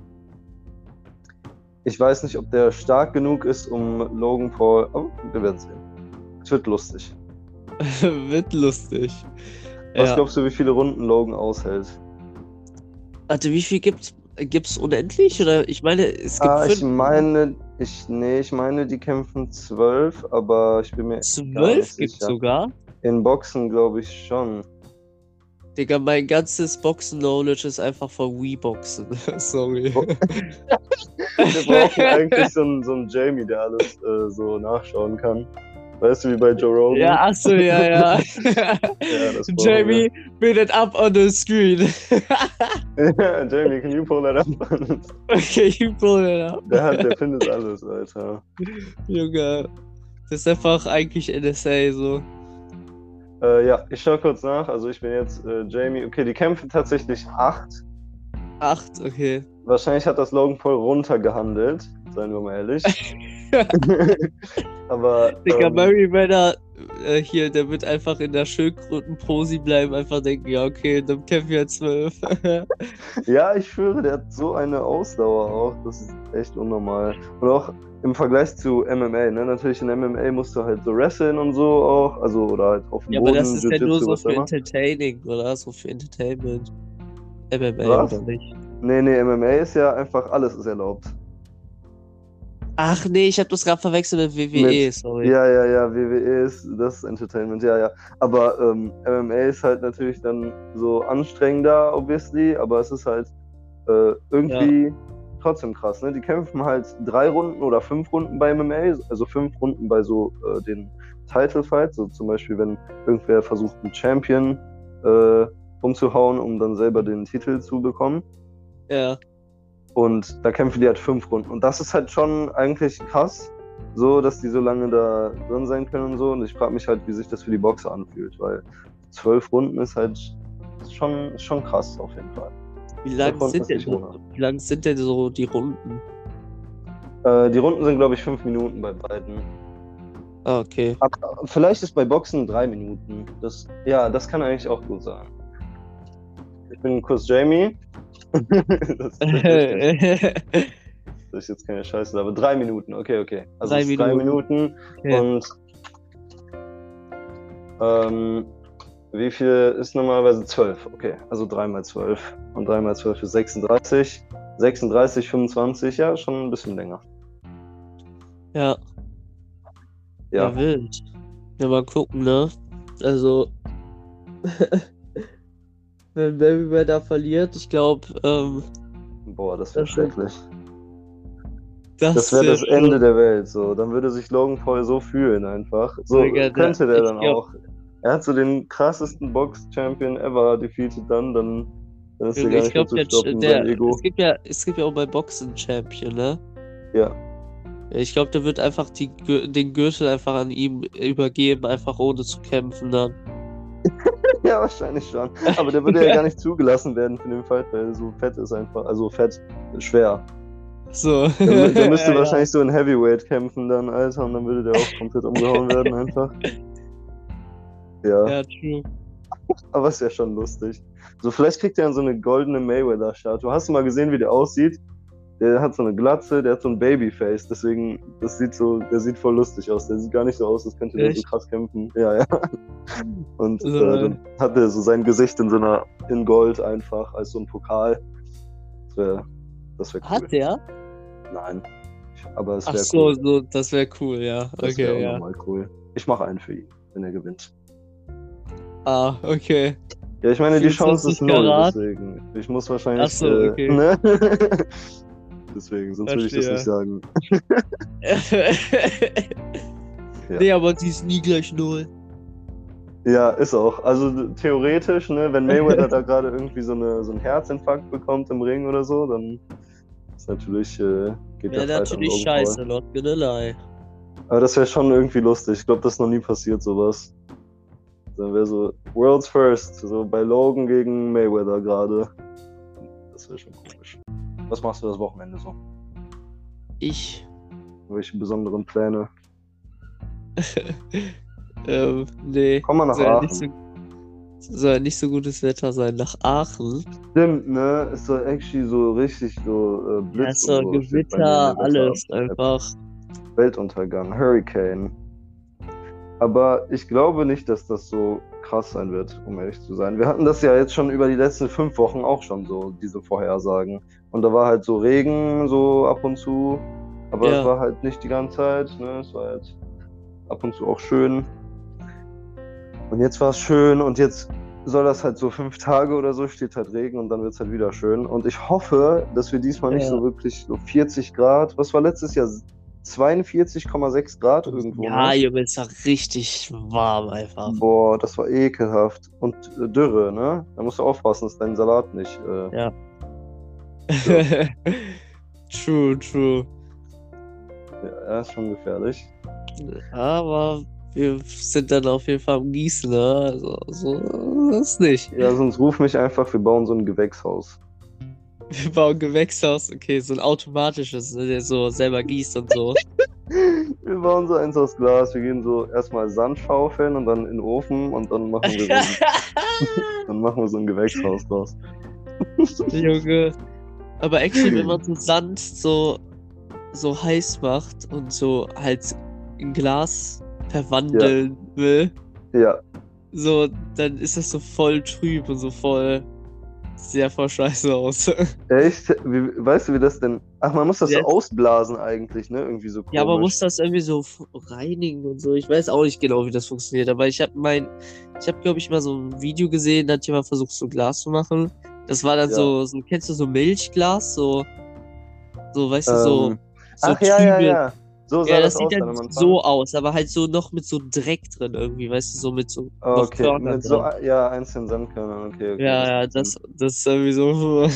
[SPEAKER 2] ich weiß nicht, ob der stark genug ist, um Logan Paul. Oh, wir werden sehen. Es wird lustig.
[SPEAKER 1] Wird lustig.
[SPEAKER 2] Was
[SPEAKER 1] Ja.
[SPEAKER 2] glaubst du, wie viele Runden Logan aushält?
[SPEAKER 1] Warte, wie viel gibt's unendlich? Oder ich meine, es gibt
[SPEAKER 2] Ich
[SPEAKER 1] 5.
[SPEAKER 2] meine, die kämpfen 12, aber ich bin mir gar
[SPEAKER 1] 12
[SPEAKER 2] nicht
[SPEAKER 1] gibt's
[SPEAKER 2] sicher.
[SPEAKER 1] sogar?
[SPEAKER 2] In Boxen glaube ich schon.
[SPEAKER 1] Digga, mein ganzes Boxen-Knowledge ist einfach von Wii-Boxen. Sorry.
[SPEAKER 2] Wir brauchen eigentlich so einen Jamie, der alles so nachschauen kann. Weißt du, wie bei Joe Rogan?
[SPEAKER 1] Ja, achso, ja.
[SPEAKER 2] Ja, das brauchen
[SPEAKER 1] Jamie, bring it up on the screen.
[SPEAKER 2] wir. Jamie, can you pull that up?
[SPEAKER 1] Okay, you pull it up.
[SPEAKER 2] Der findet alles, Alter.
[SPEAKER 1] Junge, das ist einfach eigentlich NSA so.
[SPEAKER 2] Ja, ich schau kurz nach. Also ich bin jetzt Jamie. Okay, die kämpfen tatsächlich 8.
[SPEAKER 1] 8, okay.
[SPEAKER 2] Wahrscheinlich hat das Logan Paul runtergehandelt, seien wir mal ehrlich. Aber
[SPEAKER 1] Digga, Mayweather hier, der wird einfach in der Schildkrötenposi bleiben, einfach denken, ja okay, dann kämpfen wir 12.
[SPEAKER 2] ja, ich schwöre, der hat so eine Ausdauer auch. Das ist echt unnormal. Und auch im Vergleich zu MMA, ne? Natürlich in MMA musst du halt so wresteln und so auch. Also, oder halt auf dem
[SPEAKER 1] Ja,
[SPEAKER 2] Boden,
[SPEAKER 1] aber das ist ja nur
[SPEAKER 2] Jiu-Jitsu,
[SPEAKER 1] so
[SPEAKER 2] was
[SPEAKER 1] für
[SPEAKER 2] immer.
[SPEAKER 1] Entertaining, oder? So für Entertainment. MMA
[SPEAKER 2] Was?
[SPEAKER 1] oder nicht?
[SPEAKER 2] Nee, MMA ist ja einfach, alles ist erlaubt.
[SPEAKER 1] Ach nee, ich hab das gerade verwechselt mit WWE, sorry.
[SPEAKER 2] Ja, WWE ist das Entertainment, ja. Aber MMA ist halt natürlich dann so anstrengender, obviously, aber es ist halt irgendwie trotzdem krass, ne? Die kämpfen halt 3 Runden oder 5 Runden bei MMA, also 5 Runden bei so den Title Fights, so zum Beispiel, wenn irgendwer versucht, einen Champion umzuhauen, um dann selber den Titel zu bekommen.
[SPEAKER 1] Ja.
[SPEAKER 2] Und da kämpfen die halt 5 Runden. Und das ist halt schon eigentlich krass, so, dass die so lange da drin sein können und so. Und ich frage mich halt, wie sich das für die Boxer anfühlt, weil 12 Runden ist halt schon krass auf jeden Fall.
[SPEAKER 1] Wie lang
[SPEAKER 2] Runden
[SPEAKER 1] sind
[SPEAKER 2] ist
[SPEAKER 1] denn,
[SPEAKER 2] nicht ohne.
[SPEAKER 1] wie lang sind denn so die Runden?
[SPEAKER 2] Die Runden sind, glaube ich, 5 Minuten bei beiden.
[SPEAKER 1] Ah, okay.
[SPEAKER 2] Aber vielleicht ist bei Boxen 3 Minuten. Das kann eigentlich auch gut sein. Ich bin kurz Jamie. Das ist jetzt keine Scheiße, aber 3 Minuten, okay. Also
[SPEAKER 1] 3
[SPEAKER 2] es ist 3 Minuten
[SPEAKER 1] Okay.
[SPEAKER 2] und wie viel ist normalerweise 12? Okay, also 3 mal 12 und 3 mal 12 ist 36. 36, 25, ja, schon ein bisschen länger.
[SPEAKER 1] Ja. Ja, wild. Ja, mal gucken, ne? Also, wenn Mayweather verliert, ich glaube,
[SPEAKER 2] Boah, das wäre
[SPEAKER 1] das wär-
[SPEAKER 2] schrecklich. Das wäre
[SPEAKER 1] wär
[SPEAKER 2] das Ende der Welt, so. Dann würde sich Logan Paul so fühlen einfach. So
[SPEAKER 1] Digga,
[SPEAKER 2] könnte der
[SPEAKER 1] ich
[SPEAKER 2] dann
[SPEAKER 1] glaub-
[SPEAKER 2] auch. Er hat so den krassesten Box-Champion ever defeated dann ist er gar
[SPEAKER 1] Ich
[SPEAKER 2] nicht mehr
[SPEAKER 1] glaube,
[SPEAKER 2] zu stoppen, sein Ego.
[SPEAKER 1] es gibt ja auch bei Boxen Champion, ne?
[SPEAKER 2] Ja.
[SPEAKER 1] Ja, ich glaube, der wird einfach den Gürtel einfach an ihm übergeben, einfach ohne zu kämpfen dann.
[SPEAKER 2] Ja, wahrscheinlich schon. Aber der würde ja gar nicht zugelassen werden für den Fight, weil er so fett ist einfach. Also fett, schwer.
[SPEAKER 1] So.
[SPEAKER 2] Der müsste
[SPEAKER 1] Ja,
[SPEAKER 2] wahrscheinlich so in Heavyweight kämpfen dann, Alter, und dann würde der auch komplett umgehauen werden einfach. Ja,
[SPEAKER 1] ja, true.
[SPEAKER 2] aber ist ja schon lustig. So, vielleicht kriegt er dann so eine goldene Mayweather-Statue. Hast du mal gesehen, wie der aussieht? Der hat so eine Glatze, der hat so ein Babyface, deswegen, der sieht voll lustig aus. Der sieht gar nicht so aus, als könnte der so
[SPEAKER 1] Echt?
[SPEAKER 2] krass kämpfen. Ja. Und
[SPEAKER 1] So.
[SPEAKER 2] dann hat er so sein Gesicht in Gold einfach, als so ein Pokal. Das wär cool.
[SPEAKER 1] Hat der?
[SPEAKER 2] Nein. Aber es
[SPEAKER 1] Ach
[SPEAKER 2] wäre
[SPEAKER 1] so,
[SPEAKER 2] cool.
[SPEAKER 1] so, das wäre cool, ja.
[SPEAKER 2] Das wäre
[SPEAKER 1] Okay,
[SPEAKER 2] auch
[SPEAKER 1] ja.
[SPEAKER 2] nochmal cool. Ich mache einen für ihn, wenn er gewinnt.
[SPEAKER 1] Ah, okay.
[SPEAKER 2] Ja, ich meine, die Chance
[SPEAKER 1] 24
[SPEAKER 2] ist 0,
[SPEAKER 1] Karat.
[SPEAKER 2] deswegen. Ich muss wahrscheinlich.
[SPEAKER 1] Ach so, okay.
[SPEAKER 2] Ne? Deswegen, sonst würde ich das nicht
[SPEAKER 1] Verstehe.
[SPEAKER 2] sagen. Ja.
[SPEAKER 1] Nee, aber sie ist nie gleich 0.
[SPEAKER 2] Ja, ist auch. Also theoretisch, ne, wenn Mayweather da gerade irgendwie so einen Herzinfarkt bekommt im Ring oder so, dann ist natürlich, geht der
[SPEAKER 1] Wäre
[SPEAKER 2] Fight an
[SPEAKER 1] natürlich
[SPEAKER 2] Logan
[SPEAKER 1] scheiße,
[SPEAKER 2] Paul.
[SPEAKER 1] not gonna lie.
[SPEAKER 2] Aber das wäre schon irgendwie lustig. Ich glaube, das ist noch nie passiert, sowas. Dann wäre so World's First, so bei Logan gegen Mayweather gerade. Das wäre schon komisch. Was machst du das Wochenende so?
[SPEAKER 1] Ich.
[SPEAKER 2] Welche besonderen Pläne?
[SPEAKER 1] Nee.
[SPEAKER 2] Komm mal nach
[SPEAKER 1] Soll ja nicht
[SPEAKER 2] Aachen.
[SPEAKER 1] soll ja nicht so gutes Wetter sein. Nach Aachen.
[SPEAKER 2] Stimmt, ne? Ist doch actually so richtig so
[SPEAKER 1] Ja,
[SPEAKER 2] Blitz
[SPEAKER 1] ist so
[SPEAKER 2] und so steht bei mir in der
[SPEAKER 1] Gewitter, alles
[SPEAKER 2] Wetter-App.
[SPEAKER 1] einfach.
[SPEAKER 2] Weltuntergang, Hurricane. Aber ich glaube nicht, dass das so krass sein wird, um ehrlich zu sein. Wir hatten das ja jetzt schon über die letzten 5 Wochen auch schon so, diese Vorhersagen. Und da war halt so Regen so ab und zu, aber
[SPEAKER 1] Ja.
[SPEAKER 2] es war halt nicht die ganze Zeit, ne? Es war halt ab und zu auch schön. Und jetzt war es schön und jetzt soll das halt so 5 Tage oder so, steht halt Regen und dann wird es halt wieder schön. Und ich hoffe, dass wir diesmal nicht
[SPEAKER 1] Ja.
[SPEAKER 2] so wirklich so 40 Grad, was war letztes Jahr? 42,6 Grad irgendwo,
[SPEAKER 1] Ja,
[SPEAKER 2] ne?
[SPEAKER 1] Junge, ist doch richtig warm einfach.
[SPEAKER 2] Boah, das war ekelhaft. Und Dürre, ne? Da musst du aufpassen, dass dein Salat nicht.
[SPEAKER 1] Ja.
[SPEAKER 2] Ja.
[SPEAKER 1] True.
[SPEAKER 2] Ja, ist schon gefährlich.
[SPEAKER 1] Aber wir sind dann auf jeden Fall am Gießen, ne? Also, so ist nicht.
[SPEAKER 2] Ja, sonst ruf mich einfach, wir bauen so ein Gewächshaus.
[SPEAKER 1] Wir bauen ein Gewächshaus, okay, so ein automatisches, ne, der so selber gießt und so.
[SPEAKER 2] Wir bauen so eins aus Glas, wir gehen so erstmal Sand schaufeln und dann in den Ofen und dann machen wir so ein Gewächshaus draus.
[SPEAKER 1] Junge. Aber actually, wenn man so Sand so heiß macht und so halt in Glas verwandeln will,
[SPEAKER 2] Ja,
[SPEAKER 1] so, dann ist das so voll trüb und so voll scheiße aus.
[SPEAKER 2] echt? Weißt du, wie das denn? Ach, man muss das so
[SPEAKER 1] Yes.
[SPEAKER 2] ausblasen eigentlich, ne? Irgendwie so komisch.
[SPEAKER 1] Ja, man muss das irgendwie so reinigen und so. Ich weiß auch nicht genau, wie das funktioniert, aber ich habe glaube ich, mal so ein Video gesehen, da hat jemand versucht, so Glas zu machen. Das war dann
[SPEAKER 2] Ja.
[SPEAKER 1] so, kennst du so Milchglas? So, weißt du, so
[SPEAKER 2] Ach,
[SPEAKER 1] trübe.
[SPEAKER 2] ja. So sah
[SPEAKER 1] Ja,
[SPEAKER 2] das
[SPEAKER 1] das sieht
[SPEAKER 2] aus dann
[SPEAKER 1] dann
[SPEAKER 2] am Anfang.
[SPEAKER 1] so aus, aber halt so noch mit so Dreck drin irgendwie, weißt du, so mit so noch
[SPEAKER 2] Okay,
[SPEAKER 1] Körnern
[SPEAKER 2] mit so,
[SPEAKER 1] dran.
[SPEAKER 2] ja, einzelnen Sandkörnern, okay.
[SPEAKER 1] Ja,
[SPEAKER 2] macht Sinn.
[SPEAKER 1] das ist irgendwie so.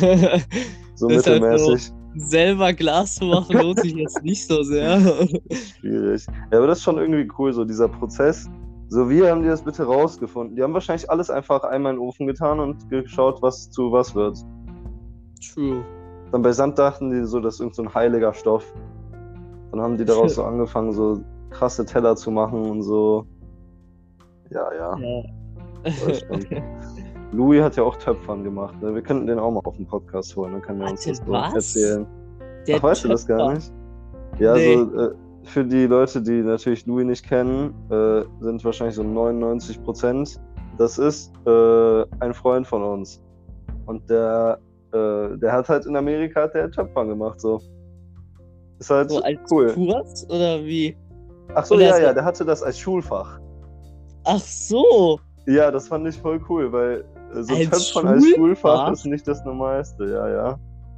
[SPEAKER 2] So
[SPEAKER 1] das ist halt
[SPEAKER 2] mittelmäßig.
[SPEAKER 1] Selber Glas zu machen lohnt sich jetzt nicht so sehr.
[SPEAKER 2] Schwierig. Ja, aber das ist schon irgendwie cool, so dieser Prozess. So, wie haben die das bitte rausgefunden? Die haben wahrscheinlich alles einfach einmal in den Ofen getan und geschaut, was zu was wird.
[SPEAKER 1] True.
[SPEAKER 2] Dann bei Sand dachten die so, das ist irgend so ein heiliger Stoff. Dann haben die daraus so angefangen, so krasse Teller zu machen und so. Ja.
[SPEAKER 1] Ja.
[SPEAKER 2] Das stimmt. Louis hat ja auch Töpfern gemacht. Ne? Wir könnten den auch mal auf den Podcast holen, dann kann er uns
[SPEAKER 1] Warte,
[SPEAKER 2] das so
[SPEAKER 1] was?
[SPEAKER 2] erzählen.
[SPEAKER 1] Der
[SPEAKER 2] Ach, weißt du das gar
[SPEAKER 1] Töpfer.
[SPEAKER 2] nicht? Ja,
[SPEAKER 1] Nee.
[SPEAKER 2] also für die Leute, die natürlich Louis nicht kennen, sind wahrscheinlich so 99%. Das ist ein Freund von uns. Und der hat halt in Amerika Töpfern gemacht, so. Ist halt
[SPEAKER 1] So als
[SPEAKER 2] cool.
[SPEAKER 1] Kurs oder wie?
[SPEAKER 2] Ach so,
[SPEAKER 1] Oder
[SPEAKER 2] ja,
[SPEAKER 1] so-
[SPEAKER 2] der hatte das als Schulfach.
[SPEAKER 1] Ach so.
[SPEAKER 2] Ja, das fand ich voll cool, weil so
[SPEAKER 1] Als
[SPEAKER 2] Töpfern als Schulfach
[SPEAKER 1] Schulfach?
[SPEAKER 2] ist nicht das Normalste, ja.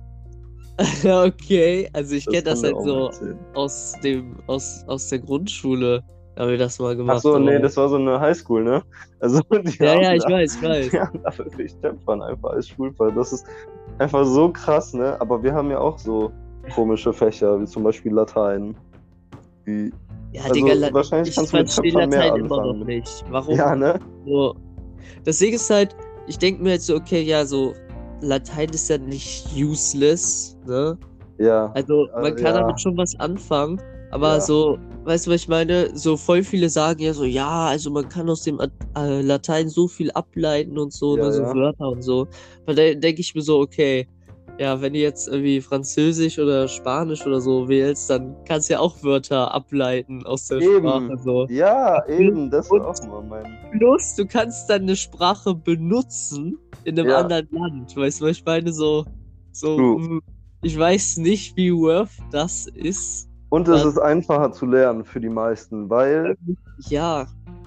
[SPEAKER 1] Okay, also ich kenne das
[SPEAKER 2] kann der
[SPEAKER 1] halt
[SPEAKER 2] auch
[SPEAKER 1] so
[SPEAKER 2] erzählen.
[SPEAKER 1] aus der Grundschule. Da haben wir das mal gemacht.
[SPEAKER 2] Ach so, nee,
[SPEAKER 1] aber-
[SPEAKER 2] das war so eine Highschool, ne? Also die
[SPEAKER 1] Ja,
[SPEAKER 2] haben
[SPEAKER 1] ja, ich
[SPEAKER 2] da-
[SPEAKER 1] weiß.
[SPEAKER 2] Die haben da wirklich Töpfern einfach als Schulfach. Das ist einfach so krass, ne? Aber wir haben ja auch so komische Fächer, wie zum Beispiel Latein.
[SPEAKER 1] Ja,
[SPEAKER 2] Also,
[SPEAKER 1] Digga,
[SPEAKER 2] wahrscheinlich
[SPEAKER 1] ich
[SPEAKER 2] kannst du mit
[SPEAKER 1] verstehe
[SPEAKER 2] Töpfern mehr
[SPEAKER 1] Latein immer noch
[SPEAKER 2] anfangen.
[SPEAKER 1] nicht. Warum?
[SPEAKER 2] Ja, ne?
[SPEAKER 1] So. Das Ding ist halt, ich denke mir halt so, okay, ja, so Latein ist ja nicht useless, ne?
[SPEAKER 2] Ja.
[SPEAKER 1] Also man kann
[SPEAKER 2] ja.
[SPEAKER 1] damit schon was anfangen, aber
[SPEAKER 2] Ja.
[SPEAKER 1] so, weißt du, was ich meine? So voll viele sagen ja so, ja, also man kann aus dem Latein so viel ableiten und so,
[SPEAKER 2] Ja,
[SPEAKER 1] ne, so
[SPEAKER 2] ja.
[SPEAKER 1] Wörter und so. Aber da denke ich mir so, okay, ja, wenn du jetzt irgendwie Französisch oder Spanisch oder so wählst, dann kannst du ja auch Wörter ableiten aus der Sprache. So.
[SPEAKER 2] Ja, eben, das war
[SPEAKER 1] Und-
[SPEAKER 2] auch mal mein.
[SPEAKER 1] Plus, du kannst dann eine Sprache benutzen in einem
[SPEAKER 2] Ja.
[SPEAKER 1] anderen Land. Weißt du, was ich meine? So,
[SPEAKER 2] True.
[SPEAKER 1] ich weiß nicht, wie worth das ist.
[SPEAKER 2] Und es
[SPEAKER 1] Was?
[SPEAKER 2] ist einfacher zu lernen für die meisten, weil
[SPEAKER 1] Ja,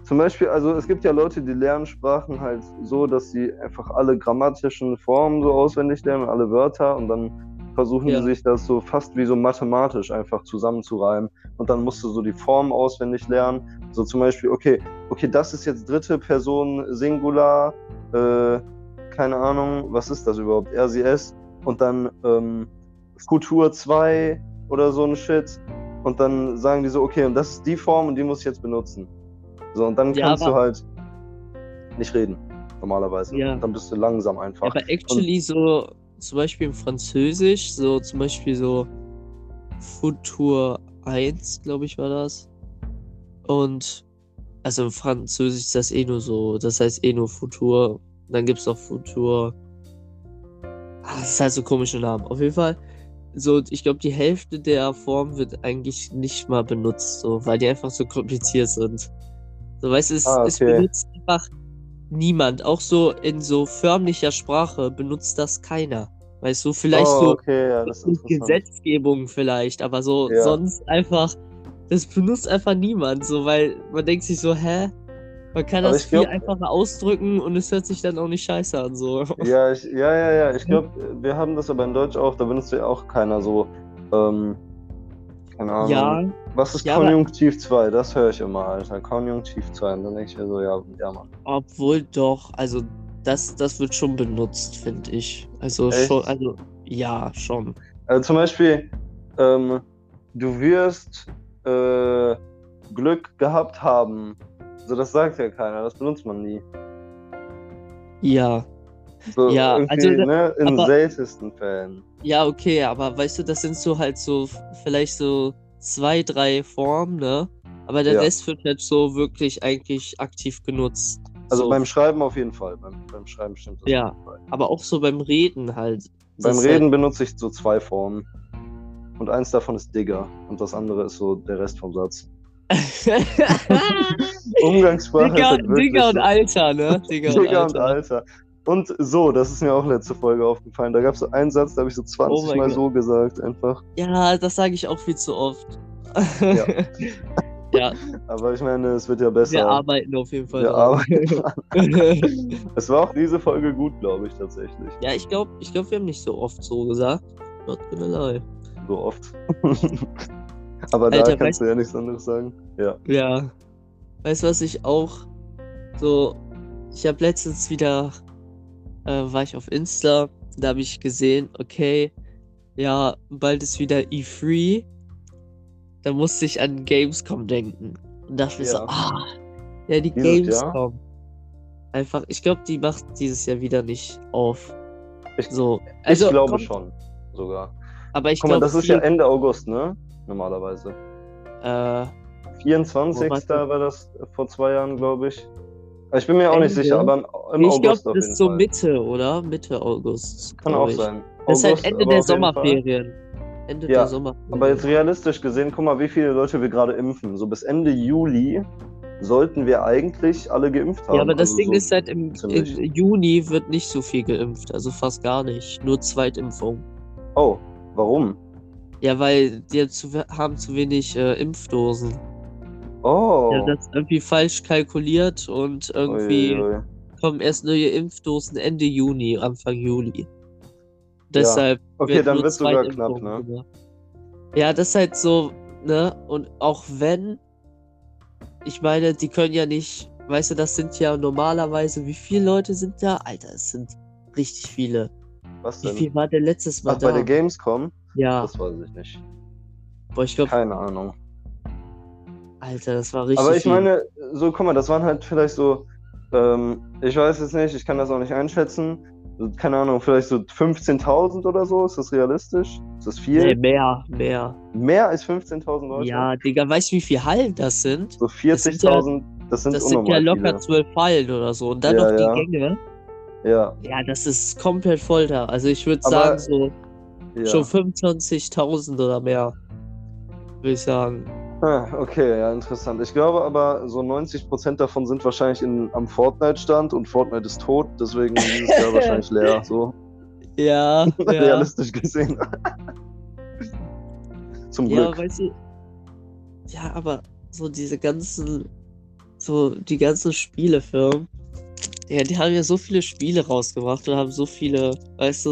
[SPEAKER 2] Zum Beispiel, also es gibt ja Leute, die lernen Sprachen halt so, dass sie einfach alle grammatischen Formen so auswendig lernen, alle Wörter und dann versuchen die
[SPEAKER 1] Ja.
[SPEAKER 2] sich das so fast wie so mathematisch einfach zusammenzureimen und dann musst du so die Formen auswendig lernen. So zum Beispiel, okay, das ist jetzt dritte Person Singular, keine Ahnung, was ist das überhaupt? RCS und dann Futur 2 oder so ein Shit und dann sagen die so, okay, und das ist die Form und die muss ich jetzt benutzen. So, und dann
[SPEAKER 1] Ja,
[SPEAKER 2] kannst du
[SPEAKER 1] aber,
[SPEAKER 2] halt nicht reden, normalerweise.
[SPEAKER 1] ja.
[SPEAKER 2] Und dann bist du langsam
[SPEAKER 1] Ja,
[SPEAKER 2] einfach.
[SPEAKER 1] aber actually so, zum Beispiel im Französisch, so zum Beispiel so Futur 1, glaube ich, war das. Und also im Französisch ist das eh nur so, das heißt eh nur Futur. Dann gibt es auch Futur. Das ist halt so komische Namen. Auf jeden Fall, so, ich glaube, die Hälfte der Form wird eigentlich nicht mal benutzt, so, weil die einfach so kompliziert sind. So, weißt du, es
[SPEAKER 2] Okay.
[SPEAKER 1] benutzt einfach niemand. Auch so in so förmlicher Sprache benutzt das keiner. Weißt du, vielleicht
[SPEAKER 2] Oh,
[SPEAKER 1] so
[SPEAKER 2] okay, ja, das ist
[SPEAKER 1] in
[SPEAKER 2] interessant.
[SPEAKER 1] Gesetzgebung vielleicht, aber so
[SPEAKER 2] Ja.
[SPEAKER 1] sonst einfach, das benutzt einfach niemand, so, weil man denkt sich so, hä? Man kann
[SPEAKER 2] Aber
[SPEAKER 1] das
[SPEAKER 2] ich
[SPEAKER 1] viel
[SPEAKER 2] glaube,
[SPEAKER 1] einfacher ausdrücken und es hört sich dann auch nicht scheiße an, so.
[SPEAKER 2] ja. Ich glaube, wir haben das aber in Deutsch auch, da benutzt ja auch keiner so, keine Ahnung.
[SPEAKER 1] Ja,
[SPEAKER 2] Was ist
[SPEAKER 1] ja, aber
[SPEAKER 2] Konjunktiv 2? Das höre ich immer, Alter. Konjunktiv 2. Und dann denke ich mir so, ja, Mann.
[SPEAKER 1] obwohl doch, also das wird schon benutzt, finde ich. Also schon,
[SPEAKER 2] Echt?
[SPEAKER 1] also ja, schon.
[SPEAKER 2] Also zum Beispiel, du wirst Glück gehabt haben. So, das sagt ja keiner, das benutzt man nie.
[SPEAKER 1] Ja,
[SPEAKER 2] So
[SPEAKER 1] ja, also,
[SPEAKER 2] irgendwie, ne, in
[SPEAKER 1] aber,
[SPEAKER 2] seltensten Fällen.
[SPEAKER 1] ja, okay, aber weißt du, das sind so halt so, vielleicht so 2, 3 Formen, ne? Aber der
[SPEAKER 2] Ja.
[SPEAKER 1] Rest wird halt so wirklich eigentlich aktiv genutzt.
[SPEAKER 2] Also
[SPEAKER 1] So,
[SPEAKER 2] beim Schreiben auf jeden Fall. Beim Schreiben stimmt das
[SPEAKER 1] ja,
[SPEAKER 2] auf jeden Fall.
[SPEAKER 1] aber auch so beim Reden halt.
[SPEAKER 2] Beim
[SPEAKER 1] Das
[SPEAKER 2] Reden benutze ich so 2 Formen. Und eins davon ist Digger. Und das andere ist so der Rest vom Satz. Umgangssprache ist halt wirklich
[SPEAKER 1] Digga und
[SPEAKER 2] so.
[SPEAKER 1] Alter, ne?
[SPEAKER 2] Digger und Alter. Und so, das ist mir auch letzte Folge aufgefallen. Da gab es so einen Satz, da habe ich so 20
[SPEAKER 1] mein
[SPEAKER 2] Mal
[SPEAKER 1] Gott.
[SPEAKER 2] so gesagt, einfach.
[SPEAKER 1] Ja, das sage ich auch viel zu oft.
[SPEAKER 2] Ja.
[SPEAKER 1] Ja,
[SPEAKER 2] Aber ich meine, es wird ja besser.
[SPEAKER 1] wir arbeiten auf jeden Fall
[SPEAKER 2] Wir
[SPEAKER 1] dran.
[SPEAKER 2] arbeiten. Es war auch diese Folge gut, glaube ich, tatsächlich.
[SPEAKER 1] Ja, ich glaube, wir haben nicht so oft so gesagt. Not gonna lie.
[SPEAKER 2] So oft. Aber da
[SPEAKER 1] Alter,
[SPEAKER 2] kannst du ja nichts anderes sagen. Ja.
[SPEAKER 1] Ja. Weißt du, was ich auch so. Ich habe letztens wieder. War ich auf Insta. Da habe ich gesehen, okay, ja, bald ist wieder E3. Da musste ich an Gamescom denken. Und dachte mir so,
[SPEAKER 2] Ja.
[SPEAKER 1] ja, die
[SPEAKER 2] Dieses Jahr?
[SPEAKER 1] Gamescom. Einfach, ich glaube, die macht dieses Jahr wieder nicht auf.
[SPEAKER 2] Ich-
[SPEAKER 1] So,
[SPEAKER 2] Ich
[SPEAKER 1] also,
[SPEAKER 2] glaube schon, sogar.
[SPEAKER 1] aber ich
[SPEAKER 2] Guck mal,
[SPEAKER 1] glaube,
[SPEAKER 2] das ist ja Ende August, ne? Normalerweise. 24.
[SPEAKER 1] warte.
[SPEAKER 2] war das vor 2 Jahren, glaube ich. Ich bin mir auch nicht
[SPEAKER 1] Ende?
[SPEAKER 2] sicher, aber im
[SPEAKER 1] Ich glaube,
[SPEAKER 2] August auf
[SPEAKER 1] das
[SPEAKER 2] jeden
[SPEAKER 1] ist so
[SPEAKER 2] Fall.
[SPEAKER 1] Mitte, oder? Mitte August.
[SPEAKER 2] Kann
[SPEAKER 1] glaub
[SPEAKER 2] auch
[SPEAKER 1] ich.
[SPEAKER 2] sein.
[SPEAKER 1] Das ist halt
[SPEAKER 2] August,
[SPEAKER 1] Ende
[SPEAKER 2] aber
[SPEAKER 1] der
[SPEAKER 2] auf jeden Fall.
[SPEAKER 1] Sommerferien. Ende
[SPEAKER 2] Ja,
[SPEAKER 1] der Sommerferien.
[SPEAKER 2] Aber jetzt realistisch gesehen, guck mal, wie viele Leute wir gerade impfen. So bis Ende Juli sollten wir eigentlich alle geimpft haben.
[SPEAKER 1] Ja, aber das
[SPEAKER 2] Also
[SPEAKER 1] Ding
[SPEAKER 2] so
[SPEAKER 1] ist halt, im
[SPEAKER 2] ziemlich.
[SPEAKER 1] Juni wird nicht so viel geimpft. Also fast gar nicht. Nur Zweitimpfung.
[SPEAKER 2] Oh, warum?
[SPEAKER 1] Ja, weil die haben zu wenig Impfdosen.
[SPEAKER 2] Oh.
[SPEAKER 1] Ja, das ist irgendwie falsch kalkuliert und irgendwie
[SPEAKER 2] Uiuiui.
[SPEAKER 1] kommen erst neue Impfdosen Ende Juni, Anfang Juli. Deshalb
[SPEAKER 2] Okay,
[SPEAKER 1] wird
[SPEAKER 2] dann
[SPEAKER 1] nur
[SPEAKER 2] wird's sogar knapp,
[SPEAKER 1] Zweitimpfung
[SPEAKER 2] ne?
[SPEAKER 1] gemacht. Ja, das ist halt so, ne? Und auch wenn, ich meine, die können ja nicht, weißt du, das sind ja normalerweise, wie viele Leute sind da? Alter, es sind richtig viele.
[SPEAKER 2] Was
[SPEAKER 1] Wie
[SPEAKER 2] denn?
[SPEAKER 1] viel war der letztes Mal
[SPEAKER 2] Ach,
[SPEAKER 1] da?
[SPEAKER 2] bei der Gamescom?
[SPEAKER 1] Ja,
[SPEAKER 2] Das weiß ich nicht.
[SPEAKER 1] boah, ich glaube,
[SPEAKER 2] Keine Ahnung.
[SPEAKER 1] Alter, das war richtig
[SPEAKER 2] Aber ich
[SPEAKER 1] viel.
[SPEAKER 2] meine, so, guck mal, das waren halt vielleicht so, ich weiß jetzt nicht, ich kann das auch nicht einschätzen. So, keine Ahnung, vielleicht so 15.000 oder so. Ist das realistisch? Ist das viel?
[SPEAKER 1] Nee, mehr.
[SPEAKER 2] Mehr als 15.000 Leute?
[SPEAKER 1] Ja, Digga, weißt du, wie viele Hallen das sind?
[SPEAKER 2] So 40.000, das sind
[SPEAKER 1] Das sind ja
[SPEAKER 2] unnormal
[SPEAKER 1] locker
[SPEAKER 2] viele.
[SPEAKER 1] 12 Hallen oder so. Und dann
[SPEAKER 2] Ja,
[SPEAKER 1] noch die
[SPEAKER 2] ja.
[SPEAKER 1] Gänge.
[SPEAKER 2] Ja,
[SPEAKER 1] Ja, das ist komplett voll da. Also ich würde
[SPEAKER 2] Aber-
[SPEAKER 1] sagen, so schon 25.000 oder mehr. Würde ich sagen.
[SPEAKER 2] Okay, ja, interessant. Ich glaube aber, so 90% davon sind wahrscheinlich am Fortnite-Stand und Fortnite ist tot, deswegen dieses Jahr wahrscheinlich leer, so
[SPEAKER 1] Ja, ja.
[SPEAKER 2] realistisch gesehen. Zum
[SPEAKER 1] Ja,
[SPEAKER 2] Glück.
[SPEAKER 1] weißt du. Ja, aber so diese ganzen so die ganzen Spielefirmen, ja, die haben ja so viele Spiele rausgebracht und haben so viele, weißt du,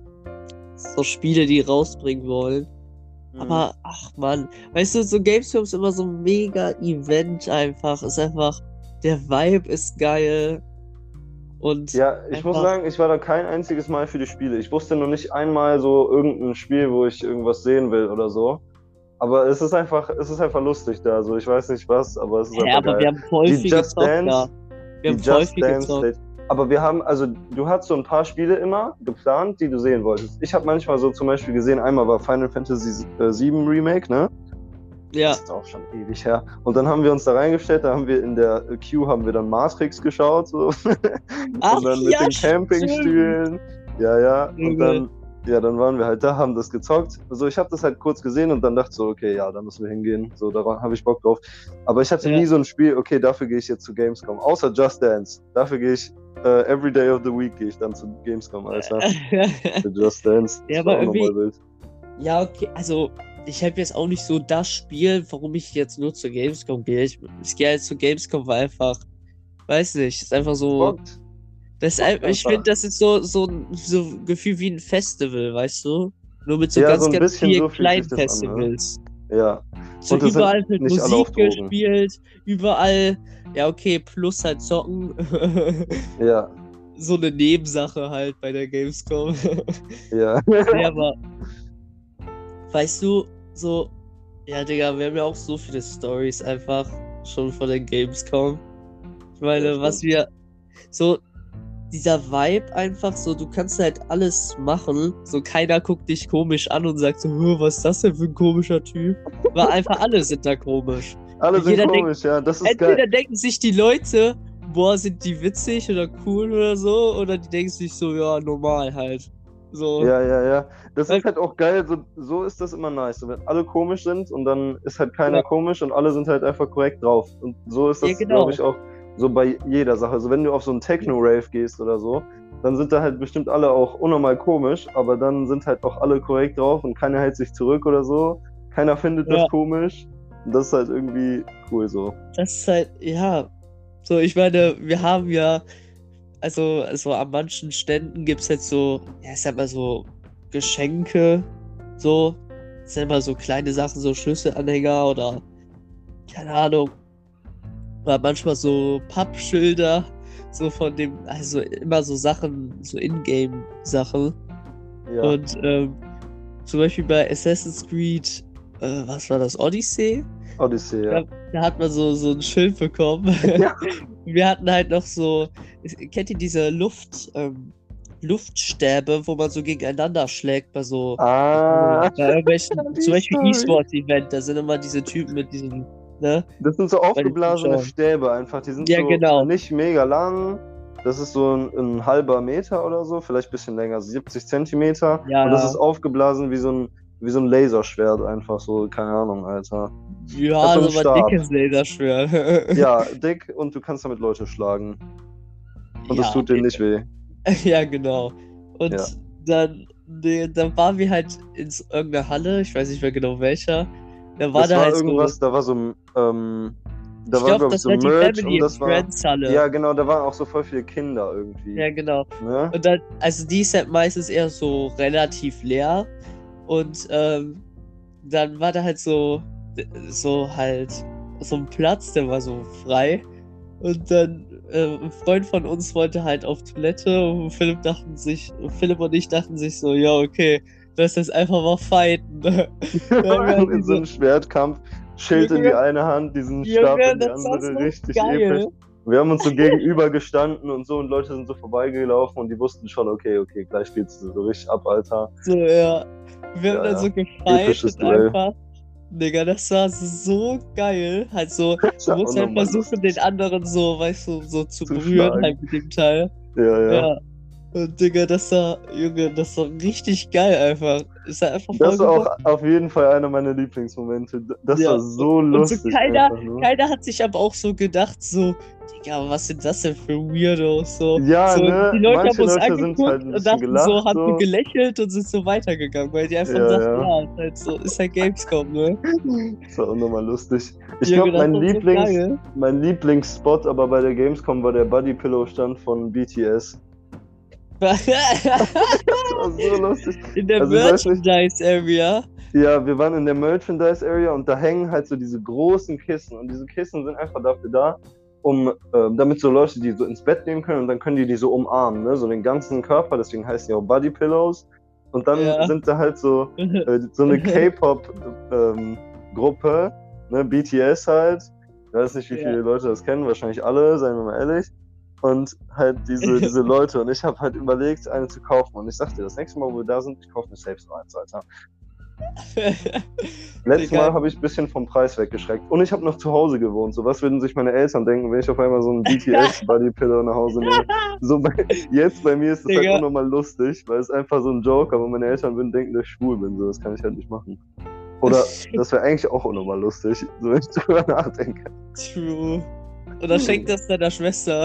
[SPEAKER 1] so Spiele, die rausbringen wollen. Aber, ach man, weißt du, so Gamescom ist immer so ein mega Event einfach. Ist einfach, der Vibe ist geil. Und
[SPEAKER 2] Ja, ich muss
[SPEAKER 1] einfach,
[SPEAKER 2] sagen, ich war da kein einziges Mal für die Spiele. Ich wusste noch nicht einmal so irgendein Spiel, wo ich irgendwas sehen will oder so. Aber es ist einfach lustig da. Also ich weiß nicht was, aber es ist
[SPEAKER 1] ja,
[SPEAKER 2] einfach
[SPEAKER 1] aber
[SPEAKER 2] geil.
[SPEAKER 1] wir haben voll
[SPEAKER 2] Die
[SPEAKER 1] viel
[SPEAKER 2] Just
[SPEAKER 1] gezockt da.
[SPEAKER 2] Dance,
[SPEAKER 1] Wir
[SPEAKER 2] die
[SPEAKER 1] haben voll
[SPEAKER 2] Just
[SPEAKER 1] viel
[SPEAKER 2] Dance
[SPEAKER 1] gezockt.
[SPEAKER 2] Stage. Aber wir haben, also du hast so ein paar Spiele immer geplant, die du sehen wolltest. Ich habe manchmal so zum Beispiel gesehen, einmal war Final Fantasy VII Remake, ne?
[SPEAKER 1] Ja,
[SPEAKER 2] Das ist auch schon ewig her. Und dann haben wir uns da reingestellt, da haben wir in der Queue haben wir dann Matrix geschaut, so.
[SPEAKER 1] ach
[SPEAKER 2] Und dann mit
[SPEAKER 1] ja,
[SPEAKER 2] den Campingstühlen. Ja. Und
[SPEAKER 1] Junge.
[SPEAKER 2] dann waren wir halt da, haben das gezockt. Also ich habe das halt kurz gesehen und dann dachte so, okay, ja, da müssen wir hingehen. So, da habe ich Bock drauf. Aber ich hatte
[SPEAKER 1] Ja.
[SPEAKER 2] nie so ein Spiel, okay, dafür gehe ich jetzt zu Gamescom. Außer Just Dance. Dafür gehe ich, every day of the week gehe ich dann zu Gamescom, Alter. Für Just Dance.
[SPEAKER 1] Ja,
[SPEAKER 2] Das war
[SPEAKER 1] aber
[SPEAKER 2] auch nochmal
[SPEAKER 1] irgendwie,
[SPEAKER 2] wild.
[SPEAKER 1] ja, okay, also ich habe jetzt auch nicht so das Spiel, warum ich jetzt nur zur Gamescom gehe. Ich gehe halt zur Gamescom, weil einfach, weiß nicht, ist einfach so.
[SPEAKER 2] Bockt.
[SPEAKER 1] Ich finde, das ist so ein Gefühl wie ein Festival, weißt du? Nur mit so
[SPEAKER 2] Ja,
[SPEAKER 1] ganz,
[SPEAKER 2] so ein
[SPEAKER 1] ganz
[SPEAKER 2] bisschen
[SPEAKER 1] vielen
[SPEAKER 2] so fühlt
[SPEAKER 1] kleinen
[SPEAKER 2] sich das an, ne?
[SPEAKER 1] Festivals.
[SPEAKER 2] Ja.
[SPEAKER 1] So
[SPEAKER 2] Und es sind
[SPEAKER 1] überall wird
[SPEAKER 2] nicht alle auf
[SPEAKER 1] Musik
[SPEAKER 2] Drogen.
[SPEAKER 1] gespielt, überall, ja okay, plus halt zocken.
[SPEAKER 2] Ja,
[SPEAKER 1] So eine Nebensache halt bei der Gamescom.
[SPEAKER 2] ja.
[SPEAKER 1] Nee, aber weißt du, so, ja Digga, wir haben ja auch so viele Stories einfach schon von der Gamescom. Ich meine,
[SPEAKER 2] Ja,
[SPEAKER 1] was
[SPEAKER 2] stimmt.
[SPEAKER 1] wir, so, dieser Vibe einfach so, du kannst halt alles machen, so keiner guckt dich komisch an und sagt so, was ist das denn für ein komischer Typ? Weil einfach alle sind da komisch.
[SPEAKER 2] Alle sind
[SPEAKER 1] Jeder
[SPEAKER 2] komisch, ja, das ist
[SPEAKER 1] Entweder
[SPEAKER 2] geil.
[SPEAKER 1] denken sich die Leute, boah, sind die witzig oder cool oder so, oder die denken sich so, ja, normal halt. So.
[SPEAKER 2] Ja. Das
[SPEAKER 1] Weil-
[SPEAKER 2] ist halt auch geil, so ist das immer nice. So, wenn alle komisch sind und dann ist halt keiner
[SPEAKER 1] Ja.
[SPEAKER 2] komisch und alle sind halt einfach korrekt drauf. Und so ist
[SPEAKER 1] Ja,
[SPEAKER 2] das,
[SPEAKER 1] genau.
[SPEAKER 2] glaube ich, auch so bei jeder Sache. Also wenn du auf so einen Techno-Rave gehst oder so, dann sind da halt bestimmt alle auch unnormal komisch, aber dann sind halt auch alle korrekt drauf und keiner hält sich zurück oder so. Keiner findet
[SPEAKER 1] Ja.
[SPEAKER 2] das komisch. Und das ist halt irgendwie cool so.
[SPEAKER 1] Das ist halt, ja. So, ich meine, wir haben ja, also an manchen Ständen gibt es halt so, ja, ich sag mal so Geschenke, so, ich sag mal so kleine Sachen, so Schlüsselanhänger oder, keine Ahnung, oder manchmal so Pappschilder, so von dem, also immer so Sachen, so Ingame-Sachen.
[SPEAKER 2] Ja.
[SPEAKER 1] Und zum Beispiel bei Assassin's Creed, was war das, Odyssey?
[SPEAKER 2] Odyssey, ja.
[SPEAKER 1] Da hat man so ein Schild bekommen.
[SPEAKER 2] Ja.
[SPEAKER 1] Wir hatten halt noch so, kennt ihr diese Luftstäbe, wo man so gegeneinander schlägt bei so,
[SPEAKER 2] Ah,
[SPEAKER 1] bei irgendwelchen,
[SPEAKER 2] die
[SPEAKER 1] zum Beispiel
[SPEAKER 2] Story.
[SPEAKER 1] E-Sport-Event, da sind immer diese Typen mit diesen, ne?
[SPEAKER 2] Das sind so aufgeblasene
[SPEAKER 1] Zuschauern.
[SPEAKER 2] Stäbe einfach. Die sind
[SPEAKER 1] Ja,
[SPEAKER 2] so
[SPEAKER 1] genau.
[SPEAKER 2] nicht mega lang. Das ist so ein halber Meter oder so, vielleicht ein bisschen länger, 70 Zentimeter.
[SPEAKER 1] Ja.
[SPEAKER 2] Und das ist aufgeblasen wie so ein Laserschwert einfach so, keine Ahnung, Alter.
[SPEAKER 1] Ja,
[SPEAKER 2] Hat so einen
[SPEAKER 1] so ein
[SPEAKER 2] Stab.
[SPEAKER 1] dickes Laserschwert.
[SPEAKER 2] Ja, dick und du kannst damit Leute schlagen. Und das
[SPEAKER 1] Ja,
[SPEAKER 2] tut dir nicht weh.
[SPEAKER 1] Ja, genau. Und
[SPEAKER 2] Ja.
[SPEAKER 1] dann waren wir halt in irgendeiner Halle, ich weiß nicht mehr genau welcher. Da war
[SPEAKER 2] Das
[SPEAKER 1] da
[SPEAKER 2] war
[SPEAKER 1] halt
[SPEAKER 2] irgendwas,
[SPEAKER 1] so,
[SPEAKER 2] da war so, da
[SPEAKER 1] ich
[SPEAKER 2] war,
[SPEAKER 1] glaube,
[SPEAKER 2] glaube ich,
[SPEAKER 1] das
[SPEAKER 2] so
[SPEAKER 1] war die
[SPEAKER 2] Merch
[SPEAKER 1] Family
[SPEAKER 2] und das war.
[SPEAKER 1] Friends Halle.
[SPEAKER 2] Ja, genau, da waren auch so voll viele Kinder irgendwie.
[SPEAKER 1] Ja, genau.
[SPEAKER 2] Ne?
[SPEAKER 1] Und dann, also die ist halt meistens eher so relativ leer. Und dann war da halt so halt so ein Platz, der war so frei. Und dann ein Freund von uns wollte halt auf Toilette und Philipp und ich dachten sich so, ja, okay, lass das einfach mal fighten. Dann haben wir halt
[SPEAKER 2] In so einem Schwertkampf, Schild in die
[SPEAKER 1] Junge,
[SPEAKER 2] eine Hand, diesen
[SPEAKER 1] Junge,
[SPEAKER 2] Stab in die
[SPEAKER 1] das war
[SPEAKER 2] andere,
[SPEAKER 1] so
[SPEAKER 2] richtig
[SPEAKER 1] geil.
[SPEAKER 2] episch. Wir haben uns so gegenüber gestanden und so und Leute sind so vorbeigelaufen und die wussten schon, okay, gleich geht's so richtig ab, Alter.
[SPEAKER 1] So, ja. Wir haben
[SPEAKER 2] Ja,
[SPEAKER 1] dann so
[SPEAKER 2] episches
[SPEAKER 1] gefightet
[SPEAKER 2] Duell.
[SPEAKER 1] einfach. Digga, das war so geil. Halt so,
[SPEAKER 2] Das
[SPEAKER 1] du
[SPEAKER 2] war
[SPEAKER 1] musst
[SPEAKER 2] auch
[SPEAKER 1] halt
[SPEAKER 2] nochmal
[SPEAKER 1] versuchen, den anderen so, weißt du, so zu berühren
[SPEAKER 2] schlagen.
[SPEAKER 1] halt mit dem Teil.
[SPEAKER 2] Ja.
[SPEAKER 1] Ja. Und Digga, das war richtig geil einfach. Ist halt einfach
[SPEAKER 2] Das
[SPEAKER 1] voll
[SPEAKER 2] war
[SPEAKER 1] gebockt.
[SPEAKER 2] auch auf jeden Fall einer meiner Lieblingsmomente. Das
[SPEAKER 1] Ja.
[SPEAKER 2] war so
[SPEAKER 1] Und
[SPEAKER 2] lustig.
[SPEAKER 1] so keiner
[SPEAKER 2] einfach nur.
[SPEAKER 1] hat sich aber auch so gedacht, so, Ja, was sind das denn für Weirdos? So,
[SPEAKER 2] Ja,
[SPEAKER 1] so,
[SPEAKER 2] ne?
[SPEAKER 1] die Leute
[SPEAKER 2] Manche
[SPEAKER 1] haben uns
[SPEAKER 2] Leute sind
[SPEAKER 1] angeguckt
[SPEAKER 2] halt ein
[SPEAKER 1] und
[SPEAKER 2] bisschen
[SPEAKER 1] dachten so,
[SPEAKER 2] gelacht,
[SPEAKER 1] haben so
[SPEAKER 2] so.
[SPEAKER 1] gelächelt und sind so weitergegangen, weil die einfach
[SPEAKER 2] Ja,
[SPEAKER 1] dachten,
[SPEAKER 2] ja.
[SPEAKER 1] ja, ist halt so, ist halt Gamescom, ne?
[SPEAKER 2] Das war auch nochmal lustig. Ich
[SPEAKER 1] Junge,
[SPEAKER 2] glaube,
[SPEAKER 1] das ist doch so geil.
[SPEAKER 2] mein Lieblingsspot aber bei der Gamescom war der Buddy Pillow Stand von BTS. Das war so lustig.
[SPEAKER 1] In der
[SPEAKER 2] Also ich weiß nicht,
[SPEAKER 1] Merchandise-Area.
[SPEAKER 2] ja, wir waren in der Merchandise Area und da hängen halt so diese großen Kissen und diese Kissen sind einfach dafür da, damit so Leute die so ins Bett nehmen können und dann können die so umarmen, ne? So den ganzen Körper, deswegen heißen die auch Buddy Pillows. Und dann
[SPEAKER 1] Ja.
[SPEAKER 2] sind da halt so eine K-Pop-Gruppe, ne? BTS halt. Ich weiß nicht, wie viele Leute das kennen, wahrscheinlich alle, seien wir mal ehrlich. Und halt diese Leute. Und ich habe halt überlegt, eine zu kaufen. Und ich sagte, das nächste Mal, wo wir da sind, ich kaufe mir safe so eins, Alter. Letztes Mal habe ich ein bisschen vom Preis weggeschreckt. Und ich habe noch zu Hause gewohnt. So, was würden sich meine Eltern denken, wenn ich auf einmal so einen BTS-Buddy-Pillow nach Hause nehme? So, jetzt bei mir ist das halt auch nochmal lustig, weil es einfach so ein Joke, aber meine Eltern würden denken, dass ich schwul bin. So, das kann ich halt nicht machen. Oder das wäre eigentlich auch nochmal lustig, so wenn ich drüber nachdenke.
[SPEAKER 1] True. Oder schenkt das deiner Schwester.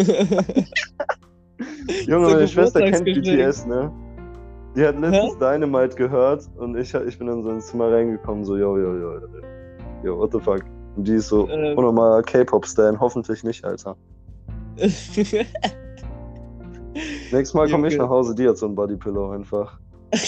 [SPEAKER 2] Junge,
[SPEAKER 1] So
[SPEAKER 2] meine Schwester kennt
[SPEAKER 1] Geburtstagsgeschenk.
[SPEAKER 2] BTS, ne? Die hat letztens Dynamite gehört und ich bin dann so ins Zimmer reingekommen, so, yo, what the fuck? Und die ist so unnormaler K-Pop-Stan, hoffentlich nicht, Alter. Nächstes Mal komme ich nach Hause, die hat so ein Bodypillow einfach.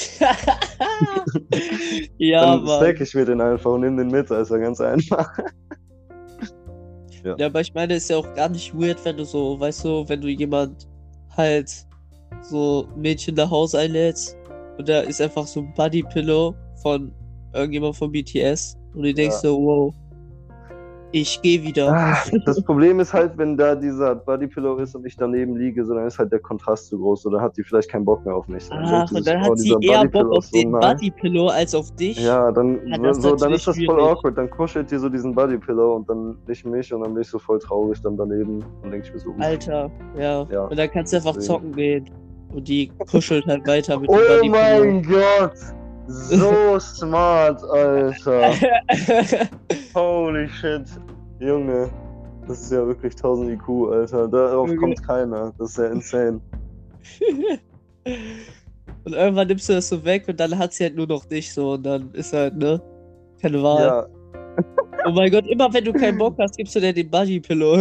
[SPEAKER 1] Ja,
[SPEAKER 2] dann stack ich mir den einfach und nehme den mit, Alter, ganz einfach.
[SPEAKER 1] Ja, aber ich meine, ist ja auch gar nicht weird, wenn du so, weißt du, wenn du jemand halt so ein Mädchen nach Hause einlädst und da ist einfach so ein Bodypillow von irgendjemand von BTS und du denkst so, wow, ich gehe wieder.
[SPEAKER 2] Das Problem ist halt, wenn da dieser Bodypillow ist und ich daneben liege, so, dann ist halt der Kontrast zu groß oder hat die vielleicht keinen Bock mehr auf mich.
[SPEAKER 1] Und dann hat sie eher Bock auf den Bodypillow als auf dich.
[SPEAKER 2] Ja, dann ist das voll awkward. Dann kuschelt die so diesen Bodypillow und dann nicht mich und dann bin ich so voll traurig dann daneben und denke ich mir so,
[SPEAKER 1] Alter, ja. Und dann kannst du einfach zocken gehen. Und die kuschelt halt weiter mit
[SPEAKER 2] dem
[SPEAKER 1] Bodypillow.
[SPEAKER 2] Oh mein Gott! So smart, Alter. Holy shit. Junge, das ist ja wirklich 1000 IQ, Alter. Darauf kommt keiner. Das ist ja insane. Und
[SPEAKER 1] irgendwann nimmst du das so weg und dann hat sie halt nur noch dich so und dann ist halt, ne? Keine Wahl.
[SPEAKER 2] Ja.
[SPEAKER 1] Oh mein Gott, immer wenn du keinen Bock hast, gibst du dir den Bodypillow.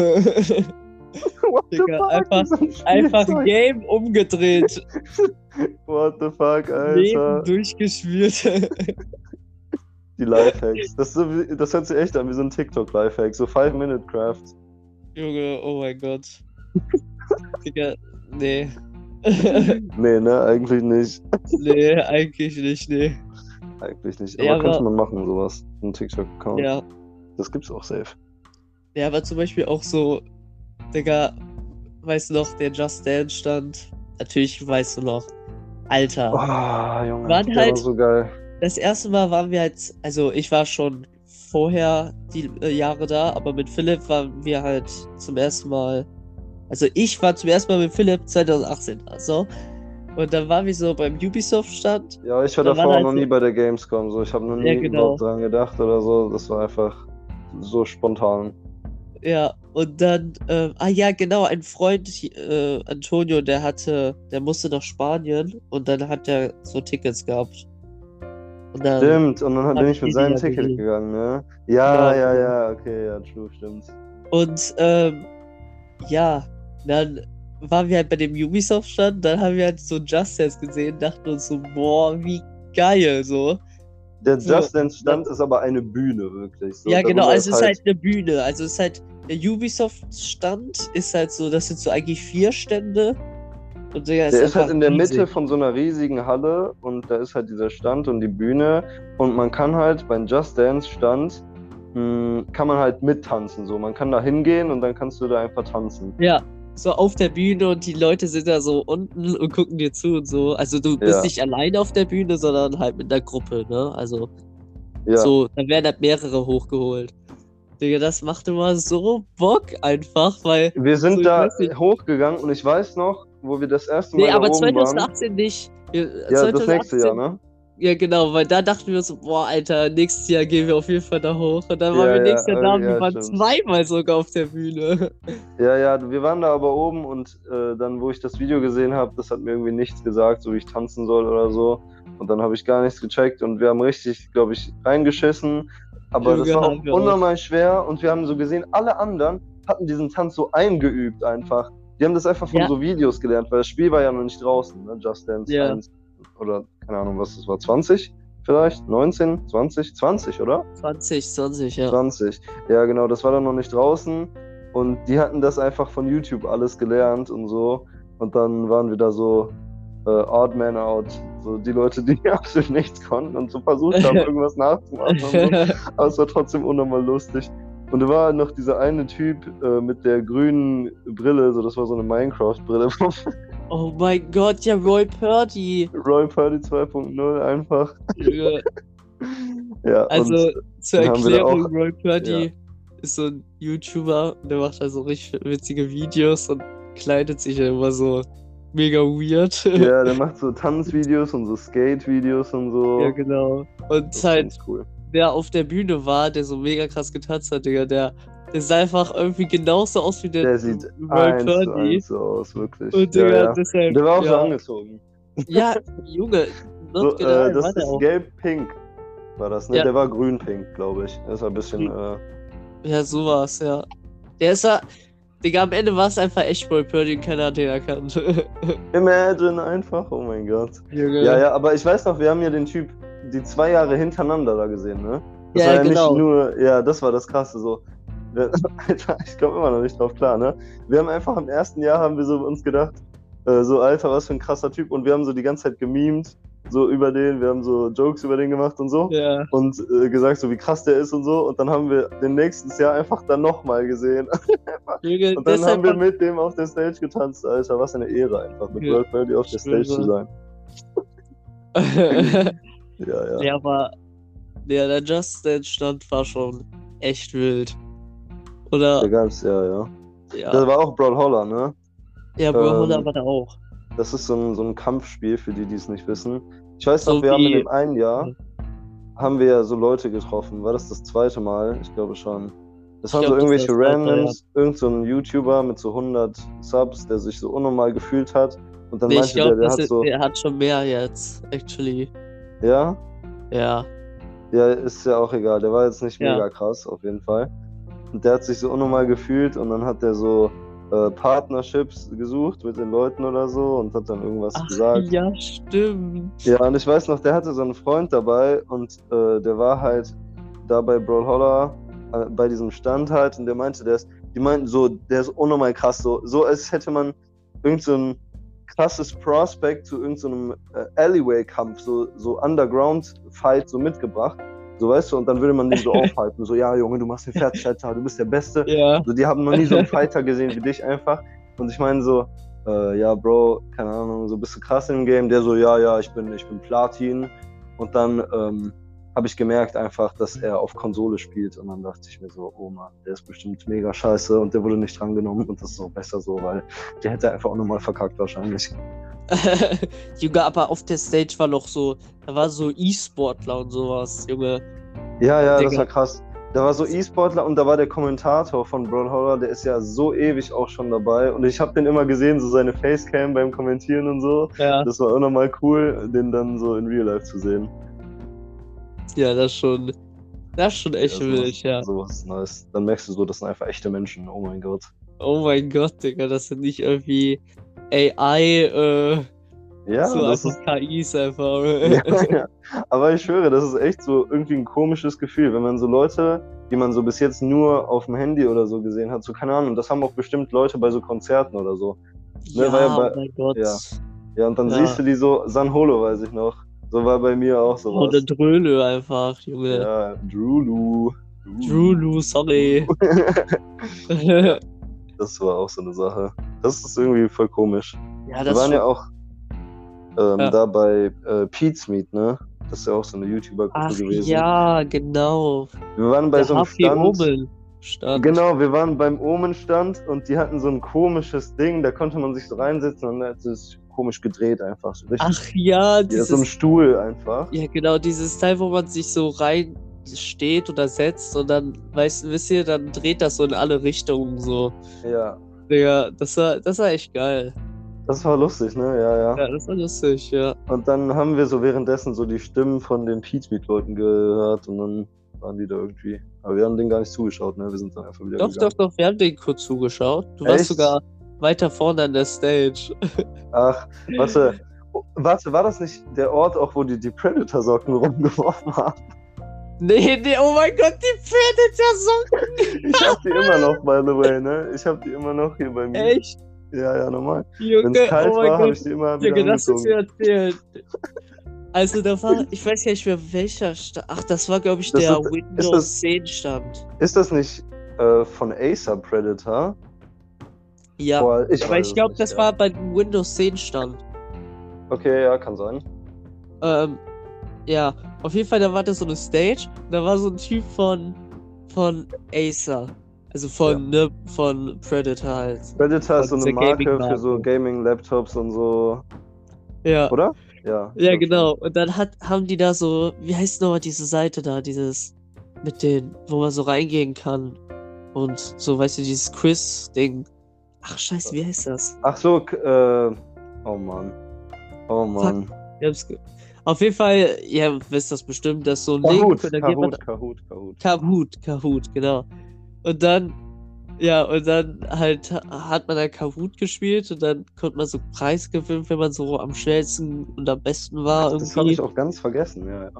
[SPEAKER 1] Digga, einfach Game umgedreht.
[SPEAKER 2] What the fuck, Alter.
[SPEAKER 1] Leben durchgeschwört.
[SPEAKER 2] Die Lifehacks. Das hört sich echt an wie so ein TikTok-Lifehack. So 5-Minute-Craft.
[SPEAKER 1] Junge, oh mein Gott. Digga, nee.
[SPEAKER 2] Nee, ne? Eigentlich nicht.
[SPEAKER 1] Nee, eigentlich nicht, nee.
[SPEAKER 2] Eigentlich nicht. Aber könnte man machen, sowas. Ein TikTok-Account.
[SPEAKER 1] Ja.
[SPEAKER 2] Das gibt's auch safe.
[SPEAKER 1] Ja, aber zum Beispiel auch so, Digga, weißt du noch, der Just Dance stand? Natürlich weißt du noch. Alter.
[SPEAKER 2] Oh, Junge,
[SPEAKER 1] der
[SPEAKER 2] war so geil.
[SPEAKER 1] Das erste Mal waren wir halt, also ich war schon vorher die Jahre da, aber mit Philipp waren wir halt zum ersten Mal, also ich war zum ersten Mal mit Philipp 2018 da, so. Und dann waren wir so beim Ubisoft-Stand.
[SPEAKER 2] Ja, ich war davor halt noch nie bei der Gamescom, so. Ich habe noch nie überhaupt dran gedacht oder so. Das war einfach so spontan.
[SPEAKER 1] Ja, und dann, ja, genau, ein Freund, Antonio, der musste nach Spanien und dann hat er so Tickets gehabt. Und dann
[SPEAKER 2] stimmt, und dann bin ich mit seinem Ticket gegangen, ne? Ja, okay, ja, true, stimmt.
[SPEAKER 1] Und, ja, dann waren wir halt bei dem Ubisoft-Stand, dann haben wir halt so Just Dance gesehen, dachten uns so, boah, wie geil, so.
[SPEAKER 2] Der Just Dance-Stand ist aber eine Bühne, wirklich. So,
[SPEAKER 1] ja, genau, also es ist halt eine Bühne, also es ist halt, der Ubisoft-Stand ist halt so, das sind so eigentlich 4 Stände. Und der
[SPEAKER 2] ist halt in der Mitte von so einer riesigen Halle und da ist halt dieser Stand und die Bühne und man kann halt beim Just Dance Stand kann man halt mittanzen, so. Man kann da hingehen und dann kannst du da einfach tanzen.
[SPEAKER 1] Ja, so auf der Bühne und die Leute sind da so unten und gucken dir zu und so. Also du bist nicht alleine auf der Bühne, sondern halt mit einer Gruppe, ne? Also so, da werden halt mehrere hochgeholt. Digga, das macht immer so Bock einfach, weil...
[SPEAKER 2] Wir sind so, da hochgegangen und ich weiß noch, wo wir das erste Mal
[SPEAKER 1] aber
[SPEAKER 2] da oben
[SPEAKER 1] 2018 waren. Nicht.
[SPEAKER 2] Ja, 2018, das nächste Jahr, ne?
[SPEAKER 1] Ja, genau, weil da dachten wir uns so, boah, Alter, nächstes Jahr gehen wir auf jeden Fall da hoch. Und dann waren
[SPEAKER 2] Ja,
[SPEAKER 1] wir
[SPEAKER 2] ja,
[SPEAKER 1] nächstes Jahr da und wir
[SPEAKER 2] ja,
[SPEAKER 1] waren
[SPEAKER 2] stimmt.
[SPEAKER 1] zweimal sogar auf der Bühne.
[SPEAKER 2] Ja, ja, wir waren da aber oben und dann, wo ich das Video gesehen habe, das hat mir irgendwie nichts gesagt, so wie ich tanzen soll oder so. Und dann habe ich gar nichts gecheckt und wir haben richtig, glaube ich, reingeschissen. Aber das
[SPEAKER 1] Junge,
[SPEAKER 2] war auch
[SPEAKER 1] haben wir auch.
[SPEAKER 2] unnormal schwer und wir haben so gesehen, alle anderen hatten diesen Tanz so eingeübt einfach. Die haben das einfach von
[SPEAKER 1] Ja.
[SPEAKER 2] so Videos gelernt, weil das Spiel war ja noch nicht draußen, ne? Just Dance
[SPEAKER 1] Ja.
[SPEAKER 2] 1 oder keine Ahnung, was das war, 20 vielleicht? 19, 20? 20, oder?
[SPEAKER 1] 20, ja.
[SPEAKER 2] 20. Ja, genau, das war dann noch nicht draußen und die hatten das einfach von YouTube alles gelernt und so. Und dann waren wir da so Odd Man Out, so die Leute, die absolut nichts konnten und so versucht haben, irgendwas nachzumachen und so. Aber es war trotzdem unnormal lustig. Und da war noch dieser eine Typ mit der grünen Brille, so das war so eine Minecraft-Brille von
[SPEAKER 1] Oh mein Gott, ja, Roy Purdy.
[SPEAKER 2] Roy Purdy 2.0 einfach.
[SPEAKER 1] Junge.
[SPEAKER 2] Ja,
[SPEAKER 1] Also
[SPEAKER 2] und
[SPEAKER 1] zur
[SPEAKER 2] dann haben wir da
[SPEAKER 1] Erklärung,
[SPEAKER 2] auch-
[SPEAKER 1] Roy Purdy ist so ein YouTuber und der macht da so richtig witzige Videos und kleidet sich ja immer so mega weird.
[SPEAKER 2] ja, der macht so Tanzvideos und so Skate-Videos und so.
[SPEAKER 1] Ja, genau. Und
[SPEAKER 2] Das ist
[SPEAKER 1] halt,
[SPEAKER 2] ganz cool.
[SPEAKER 1] der auf der Bühne war, der so mega krass getanzt hat, Digga, der sah einfach irgendwie genauso aus wie
[SPEAKER 2] Der sieht
[SPEAKER 1] Roy
[SPEAKER 2] 1 zu
[SPEAKER 1] Purdy.
[SPEAKER 2] 1 so aus, wirklich.
[SPEAKER 1] Und Digga,
[SPEAKER 2] Ja, ja.
[SPEAKER 1] deshalb.
[SPEAKER 2] Und der war auch so
[SPEAKER 1] ja.
[SPEAKER 2] angezogen.
[SPEAKER 1] Ja, Junge,
[SPEAKER 2] So,
[SPEAKER 1] not gonna
[SPEAKER 2] das
[SPEAKER 1] war der
[SPEAKER 2] ist
[SPEAKER 1] auch.
[SPEAKER 2] gelb-pink, war das, ne?
[SPEAKER 1] Ja.
[SPEAKER 2] Der war grün-pink, glaube ich. Das war ein bisschen.
[SPEAKER 1] Ja, sowas, ja. Der ist ja. Digga, am Ende war es einfach echt Roy Purdy und keiner hat den erkannt.
[SPEAKER 2] Imagine einfach, oh mein Gott.
[SPEAKER 1] Junge.
[SPEAKER 2] Ja, ja, aber ich weiß noch, wir haben ja den Typ die 2 Jahre hintereinander da gesehen, ne? Das
[SPEAKER 1] Ja,
[SPEAKER 2] war ja
[SPEAKER 1] genau.
[SPEAKER 2] nicht nur, ja, das war das Krasse so. Alter, ich komme immer noch nicht drauf klar, ne? Wir haben einfach im ersten Jahr haben wir so uns gedacht, so Alter, was für ein krasser Typ und wir haben so die ganze Zeit gemimt, so über den, wir haben so Jokes über den gemacht und so
[SPEAKER 1] Ja.
[SPEAKER 2] und gesagt so, wie krass der ist und so und dann haben wir den nächstes Jahr einfach dann nochmal gesehen
[SPEAKER 1] Junge,
[SPEAKER 2] und dann
[SPEAKER 1] deshalb
[SPEAKER 2] haben wir mit dem auf der Stage getanzt, Alter, was eine Ehre einfach, mit
[SPEAKER 1] Ja.
[SPEAKER 2] Roy Purdy auf der Stage zu sein. Ja, ja.
[SPEAKER 1] Ja, aber der Just Dance Stand war schon echt wild. Oder?
[SPEAKER 2] Der ganz, ja. Das
[SPEAKER 1] Ja,
[SPEAKER 2] war auch Brawlhalla, ne?
[SPEAKER 1] ja, Brawlhalla war da auch.
[SPEAKER 2] Das ist so ein Kampfspiel, für die es nicht wissen. Ich weiß
[SPEAKER 1] So
[SPEAKER 2] noch, wir haben in
[SPEAKER 1] wie-
[SPEAKER 2] dem einen Jahr, haben wir ja so Leute getroffen. War das zweite Mal? Ich glaube schon. Das
[SPEAKER 1] Ich
[SPEAKER 2] waren so
[SPEAKER 1] glaub, das
[SPEAKER 2] irgendwelche
[SPEAKER 1] war das zweite,
[SPEAKER 2] Randoms, irgend so ein YouTuber mit so 100 Subs, der sich so unnormal gefühlt hat. Und dann
[SPEAKER 1] Nee, ich
[SPEAKER 2] meinte
[SPEAKER 1] glaube,
[SPEAKER 2] der hat so,
[SPEAKER 1] der hat schon mehr jetzt, actually.
[SPEAKER 2] ja?
[SPEAKER 1] Ja.
[SPEAKER 2] Ja, ist ja auch egal. Der war jetzt nicht
[SPEAKER 1] Ja.
[SPEAKER 2] mega krass, auf jeden Fall. Und der hat sich so unnormal gefühlt und dann hat der so Partnerships gesucht mit den Leuten oder so und hat dann irgendwas
[SPEAKER 1] Ach,
[SPEAKER 2] gesagt.
[SPEAKER 1] ja, stimmt.
[SPEAKER 2] Ja, und ich weiß noch, der hatte so einen Freund dabei und der war halt da bei Brawlhalla bei diesem Stand halt und der meinte, die meinten so, der ist unnormal krass, so als hätte man irgend so ein krasses Prospect zu irgendeinem Alleyway-Kampf, so Underground-Fight so mitgebracht. So, weißt du, und dann würde man den so aufhalten, so, ja, Junge, du machst den fertig, Alter, du bist der Beste.
[SPEAKER 1] Ja.
[SPEAKER 2] So, die haben noch nie so einen Fighter gesehen wie dich einfach. Und ich meine so, ja, Bro, keine Ahnung, so bist du krass im Game. Der so, ja, ich bin Platin. Und dann habe ich gemerkt einfach, dass er auf Konsole spielt. Und dann dachte ich mir so, oh Mann, der ist bestimmt mega scheiße und der wurde nicht drangenommen. Und das ist auch besser so, weil der hätte einfach auch nochmal verkackt wahrscheinlich.
[SPEAKER 1] Junge, aber auf der Stage war noch so, da war so E-Sportler und sowas, Junge.
[SPEAKER 2] Ja, das
[SPEAKER 1] Digga.
[SPEAKER 2] war krass. Da war so E-Sportler und da war der Kommentator von Brawlhalla, der ist ja so ewig auch schon dabei. Und ich habe den immer gesehen, so seine Facecam beim Kommentieren und so.
[SPEAKER 1] Ja.
[SPEAKER 2] Das war auch nochmal cool, den dann so in Real Life zu sehen.
[SPEAKER 1] Ja, das ist schon echt wild, ja.
[SPEAKER 2] Sowas ist nice. Dann merkst du so, das sind einfach echte Menschen. Oh mein Gott.
[SPEAKER 1] Oh mein Gott, Digga, das sind nicht irgendwie AI,
[SPEAKER 2] Ja,
[SPEAKER 1] so
[SPEAKER 2] das
[SPEAKER 1] einfach
[SPEAKER 2] ist,
[SPEAKER 1] KIs einfach.
[SPEAKER 2] ja. Aber ich schwöre, das ist echt so irgendwie ein komisches Gefühl, wenn man so Leute, die man so bis jetzt nur auf dem Handy oder so gesehen hat, so keine Ahnung, das haben auch bestimmt Leute bei so Konzerten oder so.
[SPEAKER 1] Ja,
[SPEAKER 2] weil ja bei-
[SPEAKER 1] oh mein Gott.
[SPEAKER 2] ja. Ja, und dann
[SPEAKER 1] Ja.
[SPEAKER 2] siehst du die so, San Holo weiß ich noch. So war bei mir auch sowas.
[SPEAKER 1] Oder Dröhle einfach, Junge.
[SPEAKER 2] Ja, Drulu.
[SPEAKER 1] Drulu, sorry.
[SPEAKER 2] Das war auch so eine Sache. Das ist irgendwie voll komisch.
[SPEAKER 1] Ja,
[SPEAKER 2] Wir
[SPEAKER 1] das
[SPEAKER 2] waren
[SPEAKER 1] ist
[SPEAKER 2] ja auch
[SPEAKER 1] Ja.
[SPEAKER 2] da bei Pete's Meet, ne? Das ist ja auch so eine YouTuber-Gruppe
[SPEAKER 1] Ach
[SPEAKER 2] gewesen.
[SPEAKER 1] ja, genau.
[SPEAKER 2] Wir waren bei
[SPEAKER 1] Der
[SPEAKER 2] so einem
[SPEAKER 1] Happy
[SPEAKER 2] Stand.
[SPEAKER 1] Omen stand.
[SPEAKER 2] Genau, wir waren beim Omen-Stand und die hatten so ein komisches Ding, da konnte man sich so reinsetzen und dann hat es komisch gedreht einfach. So richtig.
[SPEAKER 1] Ach ja,
[SPEAKER 2] Ja, so ein Stuhl einfach.
[SPEAKER 1] Ja, genau, dieses Teil, wo man sich so rein steht oder setzt und dann, wisst ihr, dann dreht das so in alle Richtungen so.
[SPEAKER 2] Ja.
[SPEAKER 1] Digga, das war echt geil.
[SPEAKER 2] Das war lustig, ne? Ja.
[SPEAKER 1] Ja, das war lustig, ja.
[SPEAKER 2] Und dann haben wir so währenddessen so die Stimmen von den Pizmeet-Leuten gehört und dann waren die da irgendwie. Aber wir haben denen gar nicht zugeschaut, ne? Wir sind dann einfach wieder gegangen.
[SPEAKER 1] Doch, wir haben den kurz zugeschaut. Du
[SPEAKER 2] Echt?
[SPEAKER 1] warst sogar weiter vorne an der Stage.
[SPEAKER 2] Ach, warte, war das nicht der Ort auch, wo die Predator-Socken rumgeworfen haben?
[SPEAKER 1] Nee, oh mein Gott, die Predator-Socken!
[SPEAKER 2] Ich hab die immer noch, by the way, ne? Ich hab die immer noch hier bei mir.
[SPEAKER 1] Echt?
[SPEAKER 2] Ja, normal.
[SPEAKER 1] Junge,
[SPEAKER 2] Wenn es kalt
[SPEAKER 1] oh mein
[SPEAKER 2] war, habe
[SPEAKER 1] Gott.
[SPEAKER 2] ich die immer wieder
[SPEAKER 1] Junge, das ist
[SPEAKER 2] angezogen.
[SPEAKER 1] mir erzählt. Also da war, ich weiß gar nicht mehr welcher Stand. Ach, das war, glaube ich,
[SPEAKER 2] Das
[SPEAKER 1] der
[SPEAKER 2] ist-
[SPEAKER 1] Windows 10 Stand.
[SPEAKER 2] Ist das nicht von Acer Predator?
[SPEAKER 1] Ja,
[SPEAKER 2] Boah,
[SPEAKER 1] aber
[SPEAKER 2] weiß
[SPEAKER 1] ich
[SPEAKER 2] es
[SPEAKER 1] glaube,
[SPEAKER 2] nicht,
[SPEAKER 1] das
[SPEAKER 2] ja.
[SPEAKER 1] war bei dem Windows 10 Stand.
[SPEAKER 2] Okay, ja, kann sein.
[SPEAKER 1] Ja, auf jeden Fall, da war das so eine Stage. Da war so ein Typ von Acer. Also von Predator halt.
[SPEAKER 2] Predator ist so
[SPEAKER 1] Von
[SPEAKER 2] eine
[SPEAKER 1] dieser
[SPEAKER 2] Marke für
[SPEAKER 1] Gaming-Marke.
[SPEAKER 2] so Gaming-Laptops und so,
[SPEAKER 1] Ja.
[SPEAKER 2] oder? Ja.
[SPEAKER 1] Ja,
[SPEAKER 2] ich glaub
[SPEAKER 1] genau. Und dann haben die da so, wie heißt nochmal diese Seite da, dieses mit den, wo man so reingehen kann. Und so, weißt du, dieses Quiz-Ding. Ach, scheiße, wie heißt das?
[SPEAKER 2] schon. Ach so, oh Mann. Oh Mann.
[SPEAKER 1] Ich hab's Auf jeden Fall, ihr wisst das bestimmt, dass so ein Link
[SPEAKER 2] Kahoot,
[SPEAKER 1] und dann geht man Kahoot, genau. Und dann halt hat man dann Kahoot gespielt und dann konnte man so Preis gewinnen, wenn man so am schnellsten und am besten war
[SPEAKER 2] Das habe
[SPEAKER 1] irgendwie.
[SPEAKER 2] ich auch ganz vergessen, ja.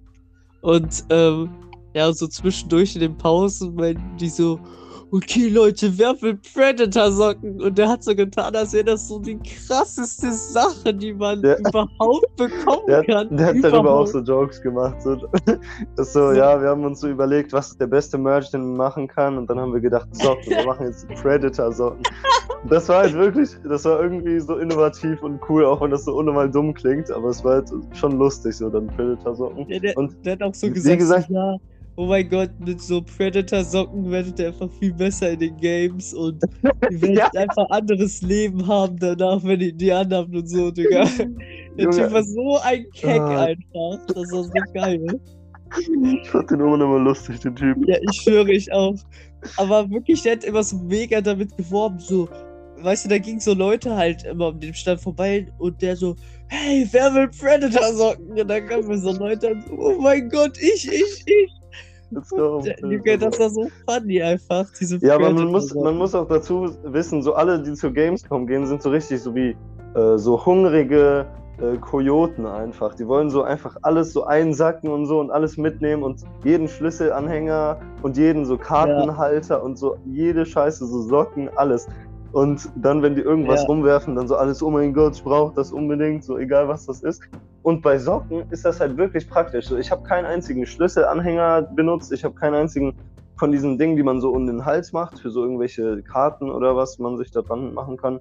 [SPEAKER 1] Und ja, so zwischendurch in den Pausen meinten die so, okay Leute, wer will Predator-Socken? Und der hat so getan, als wäre das so die krasseste Sache, die man überhaupt bekommen kann.
[SPEAKER 2] Der hat darüber auch so Jokes gemacht. So. Das so, ja, wir haben uns so überlegt, was ist der beste Merch, den man machen kann. Und dann haben wir gedacht, Socken, wir machen jetzt Predator-Socken. Das war halt wirklich, das war irgendwie so innovativ und cool, auch wenn das so unnormal dumm klingt. Aber es war halt schon lustig, so dann Predator-Socken.
[SPEAKER 1] Ja, der hat auch so
[SPEAKER 2] wie
[SPEAKER 1] gesagt,
[SPEAKER 2] gesagt,
[SPEAKER 1] ja, oh mein Gott, mit so Predator-Socken werdet ihr einfach viel besser in den Games und ihr werdet einfach anderes Leben haben danach, wenn ihr die anhabt und so, Digga. Der
[SPEAKER 2] Junge.
[SPEAKER 1] Typ war so ein Keck
[SPEAKER 2] Ah.
[SPEAKER 1] einfach. Das war so geil.
[SPEAKER 2] Ich fand den immer noch mal lustig, den Typ.
[SPEAKER 1] Ja, ich schwöre, ich auch. Aber wirklich, der hat immer so mega damit geworben, so, weißt du, da gingen so Leute halt immer um den Stand vorbei und der so, hey, wer will Predator-Socken? Und dann kamen so Leute und so, oh mein Gott, ich.
[SPEAKER 2] Let's go.
[SPEAKER 1] Junge, das war so funny einfach, diese
[SPEAKER 2] Ja, aber
[SPEAKER 1] Predator-Socken.
[SPEAKER 2] man muss auch dazu wissen, so alle, die zur Gamescom gehen, sind so richtig so wie so hungrige Kojoten einfach. Die wollen so einfach alles so einsacken und so und alles mitnehmen und jeden Schlüsselanhänger und jeden so Kartenhalter und so jede Scheiße, so Socken, alles. Und dann, wenn die irgendwas rumwerfen, dann so alles, oh mein Gott, ich brauche das unbedingt, so egal was das ist. Und bei Socken ist das halt wirklich praktisch. So, ich habe keinen einzigen Schlüsselanhänger benutzt, ich habe keinen einzigen von diesen Dingen, die man so um den Hals macht, für so irgendwelche Karten oder was man sich da dran machen kann.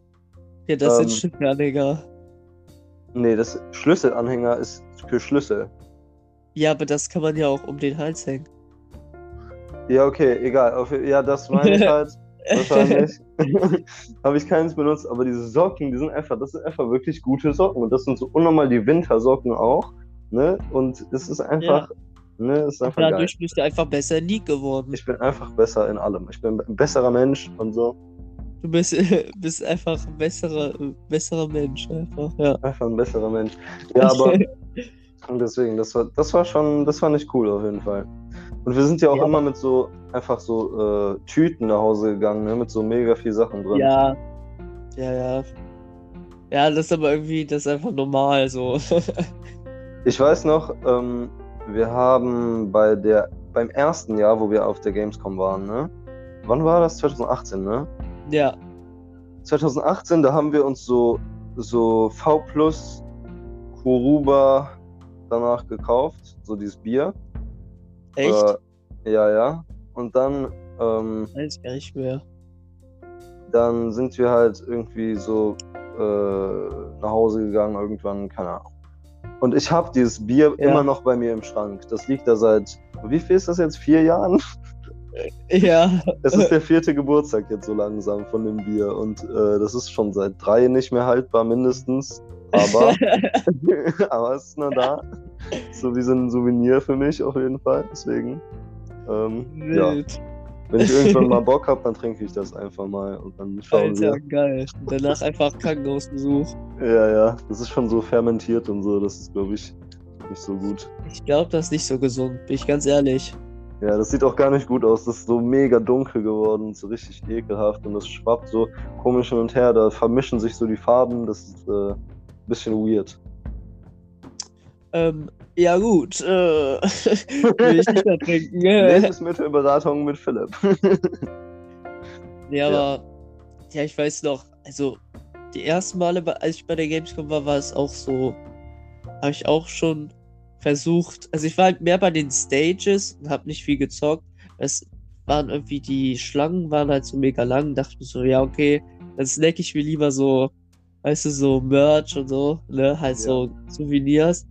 [SPEAKER 1] Ja, das sind Schlüsselanhänger.
[SPEAKER 2] Nee, das Schlüsselanhänger ist für Schlüssel.
[SPEAKER 1] Ja, aber das kann man ja auch um den Hals hängen.
[SPEAKER 2] Ja, okay, egal. Ja, das meine ich halt. Wahrscheinlich. Habe ich keins benutzt, aber diese Socken, das sind einfach wirklich gute Socken. Und das sind so unnormal die Wintersocken auch. Ne? Und es ist einfach, ist einfach
[SPEAKER 1] dadurch
[SPEAKER 2] geil.
[SPEAKER 1] bist du einfach besser in League geworden.
[SPEAKER 2] Ich bin einfach besser in allem. Ich bin ein besserer Mensch und so.
[SPEAKER 1] Du bist einfach ein besserer Mensch, einfach, ja.
[SPEAKER 2] Einfach ein besserer Mensch. Ja, aber deswegen, das war nicht cool auf jeden Fall. Und wir sind ja auch immer mit so, einfach so Tüten nach Hause gegangen, ne? Mit so mega viel Sachen drin.
[SPEAKER 1] Ja. Ja, das ist aber irgendwie, das ist einfach normal so.
[SPEAKER 2] Ich weiß noch, wir haben beim ersten Jahr, wo wir auf der Gamescom waren, ne? Wann war das? 2018, ne?
[SPEAKER 1] Ja.
[SPEAKER 2] 2018, da haben wir uns so V Plus Kuruba danach gekauft, so dieses Bier.
[SPEAKER 1] Echt?
[SPEAKER 2] Ja. Und dann,
[SPEAKER 1] Weiß ich gar nicht mehr.
[SPEAKER 2] dann sind wir halt irgendwie so nach Hause gegangen, irgendwann, keine Ahnung. Und ich habe dieses Bier immer noch bei mir im Schrank. Das liegt da seit, wie viel ist das jetzt? 4 Jahren?
[SPEAKER 1] Ja.
[SPEAKER 2] Es ist der 4. Geburtstag jetzt so langsam von dem Bier und das ist schon seit 3 nicht mehr haltbar mindestens. Aber, aber es ist noch da. So wie so ein Souvenir für mich auf jeden Fall. Deswegen, ja.
[SPEAKER 1] Wild.
[SPEAKER 2] Wenn ich irgendwann mal Bock habe, dann trinke ich das einfach mal und dann schauen
[SPEAKER 1] Alter,
[SPEAKER 2] wir.
[SPEAKER 1] geil. Danach einfach Krankenhausbesuch.
[SPEAKER 2] Ja, das ist schon so fermentiert und so, das ist, glaube ich, nicht so gut.
[SPEAKER 1] Ich glaube, das ist nicht so gesund, bin ich ganz ehrlich.
[SPEAKER 2] Ja, das sieht auch gar nicht gut aus. Das ist so mega dunkel geworden, so richtig ekelhaft und das schwappt so komisch hin und her. Da vermischen sich so die Farben, das ist ein bisschen weird.
[SPEAKER 1] Ja gut, will ich nicht mehr trinken.
[SPEAKER 2] Lebensmittelberatung mit Philipp.
[SPEAKER 1] Ja, aber, ja, ich weiß noch, also die ersten Male, als ich bei der Gamescom war es auch so, habe ich auch schon versucht, also ich war halt mehr bei den Stages und habe nicht viel gezockt. Es waren irgendwie, die Schlangen waren halt so mega lang, dachte mir so, ja okay, dann snack ich mir lieber so, weißt du, so Merch und so, ne, halt so Souvenirs.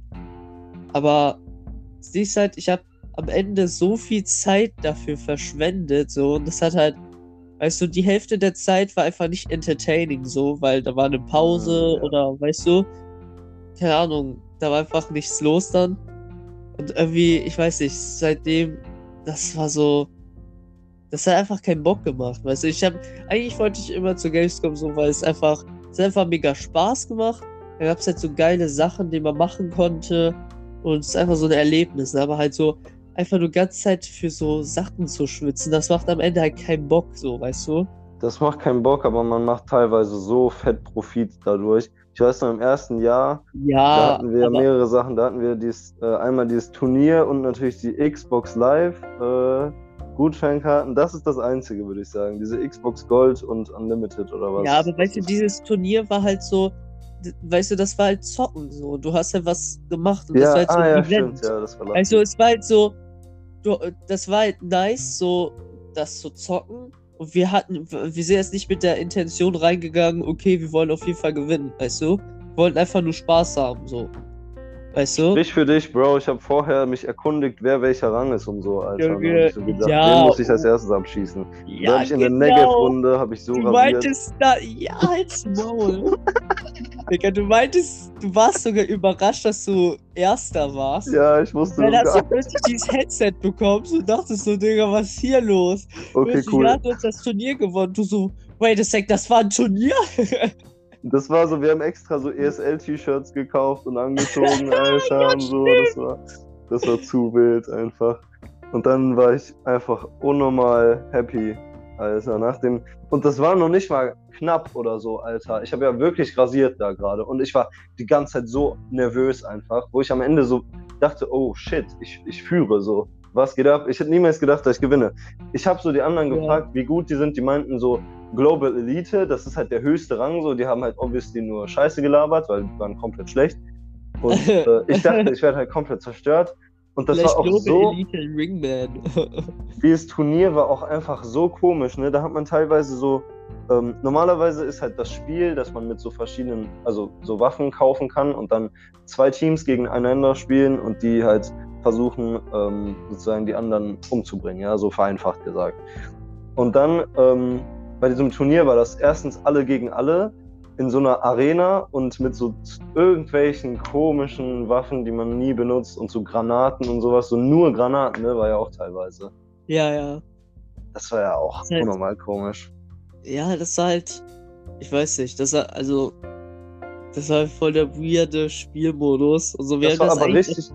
[SPEAKER 1] Aber sie ist halt, ich habe am Ende so viel Zeit dafür verschwendet, so, und das hat halt, weißt du, die Hälfte der Zeit war einfach nicht entertaining, so, weil da war eine Pause oder, weißt du, keine Ahnung, da war einfach nichts los dann. Und irgendwie, ich weiß nicht, seitdem, das war so, das hat einfach keinen Bock gemacht, weißt du, eigentlich wollte ich immer zur Gamescom so, weil es hat einfach mega Spaß gemacht. Da gab es halt so geile Sachen, die man machen konnte. Und es ist einfach so ein Erlebnis, ne? Aber halt so einfach nur ganze Zeit für so Sachen zu schwitzen, das macht am Ende halt keinen Bock, so, weißt du?
[SPEAKER 2] Das macht keinen Bock, aber man macht teilweise so fett Profit dadurch. Ich weiß noch, im ersten Jahr, da
[SPEAKER 1] Ja,
[SPEAKER 2] hatten wir
[SPEAKER 1] aber
[SPEAKER 2] mehrere Sachen. Da hatten wir einmal dieses Turnier und natürlich die Xbox Live Gutscheinkarten. Das ist das Einzige, würde ich sagen. Diese Xbox Gold und Unlimited oder was.
[SPEAKER 1] ja, aber weißt du, dieses Turnier war halt so, weißt du, das war halt Zocken, so. Du hast halt was gemacht und das war halt so ein Event.
[SPEAKER 2] Stimmt, ja, das war
[SPEAKER 1] Also es war halt so, das war halt nice, so das zu zocken. Und wir sind jetzt nicht mit der Intention reingegangen, okay, wir wollen auf jeden Fall gewinnen, weißt du? Wir wollten einfach nur Spaß haben, so. Weißt du?
[SPEAKER 2] Sprich für dich, Bro. Ich habe vorher mich erkundigt, wer welcher Rang ist und so, Alter. Und dann hab ich so gedacht,
[SPEAKER 1] ja,
[SPEAKER 2] den muss ich als erstes abschießen.
[SPEAKER 1] Ja,
[SPEAKER 2] Da hab ich in der
[SPEAKER 1] genau.
[SPEAKER 2] Negev-Runde, habe ich so
[SPEAKER 1] Du
[SPEAKER 2] rasiert.
[SPEAKER 1] meintest ja, halt's Maul. Digga, du warst sogar überrascht, dass du Erster warst.
[SPEAKER 2] Ja, ich wusste
[SPEAKER 1] Dann
[SPEAKER 2] das
[SPEAKER 1] hast
[SPEAKER 2] gar
[SPEAKER 1] du plötzlich dieses Headset bekommen und dachtest so, Digga, was ist hier los?
[SPEAKER 2] Okay,
[SPEAKER 1] Plötzlich
[SPEAKER 2] cool.
[SPEAKER 1] hat uns das Turnier gewonnen. Du so, wait a sec, das war ein Turnier?
[SPEAKER 2] Das war so, wir haben extra so ESL-T-Shirts gekauft und angezogen, Alter, und so. Das war zu wild einfach. Und dann war ich einfach unnormal happy, Alter. Und das war noch nicht mal knapp oder so, Alter. Ich habe ja wirklich rasiert da gerade. Und ich war die ganze Zeit so nervös einfach, wo ich am Ende so dachte, oh shit, ich führe so. Was geht ab? Ich hätte niemals gedacht, dass ich gewinne. Ich habe so die anderen gefragt, wie gut die sind. Die meinten so, Global Elite, das ist halt der höchste Rang, so. Die haben halt obviously nur Scheiße gelabert, weil die waren komplett schlecht. Und ich dachte, ich werde halt komplett zerstört. Und das war auch
[SPEAKER 1] Global
[SPEAKER 2] so.
[SPEAKER 1] Elite Ringman.
[SPEAKER 2] Dieses Turnier war auch einfach so komisch, ne? Da hat man teilweise so. Normalerweise ist halt das Spiel, dass man mit so verschiedenen, also so Waffen kaufen kann und dann 2 Teams gegeneinander spielen und die halt versuchen, sozusagen die anderen umzubringen, ja, so vereinfacht gesagt. Und dann bei diesem Turnier war das erstens alle gegen alle in so einer Arena und mit so irgendwelchen komischen Waffen, die man nie benutzt und so Granaten und sowas, so nur Granaten, ne, war ja auch teilweise.
[SPEAKER 1] Ja.
[SPEAKER 2] Das war ja auch
[SPEAKER 1] Das heißt,
[SPEAKER 2] unnormal komisch.
[SPEAKER 1] Ja, das war halt, ich weiß nicht, das war voll der weirde Spielmodus. Also
[SPEAKER 2] Das war aber richtig.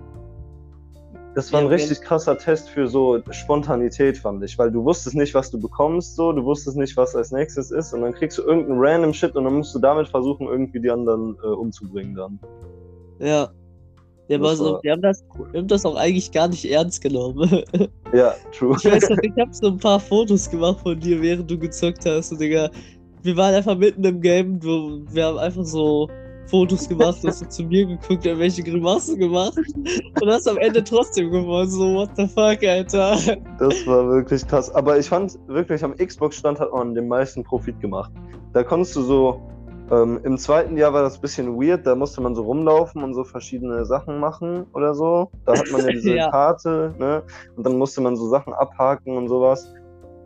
[SPEAKER 2] Das war ein richtig krasser Test für so Spontanität, fand ich, weil du wusstest nicht, was du bekommst, so, du wusstest nicht, was als nächstes ist und dann kriegst du irgendeinen random Shit und dann musst du damit versuchen, irgendwie die anderen umzubringen dann.
[SPEAKER 1] Ja. Wir haben das auch eigentlich gar nicht ernst genommen.
[SPEAKER 2] Ja, true.
[SPEAKER 1] Ich weiß noch, ich habe so ein paar Fotos gemacht von dir, während du gezockt hast. Und Digga, wir waren einfach mitten im Game, wir haben einfach so Fotos gemacht, hast du zu mir geguckt, welche Grimassen gemacht und hast am Ende trotzdem gewonnen. So, what the fuck, Alter.
[SPEAKER 2] Das war wirklich krass. Aber ich fand wirklich, am Xbox-Stand hat man den meisten Profit gemacht. Da konntest du so, im zweiten Jahr war das ein bisschen weird, da musste man so rumlaufen und so verschiedene Sachen machen oder so. Da hat man ja diese Karte, ne? Und dann musste man so Sachen abhaken und sowas.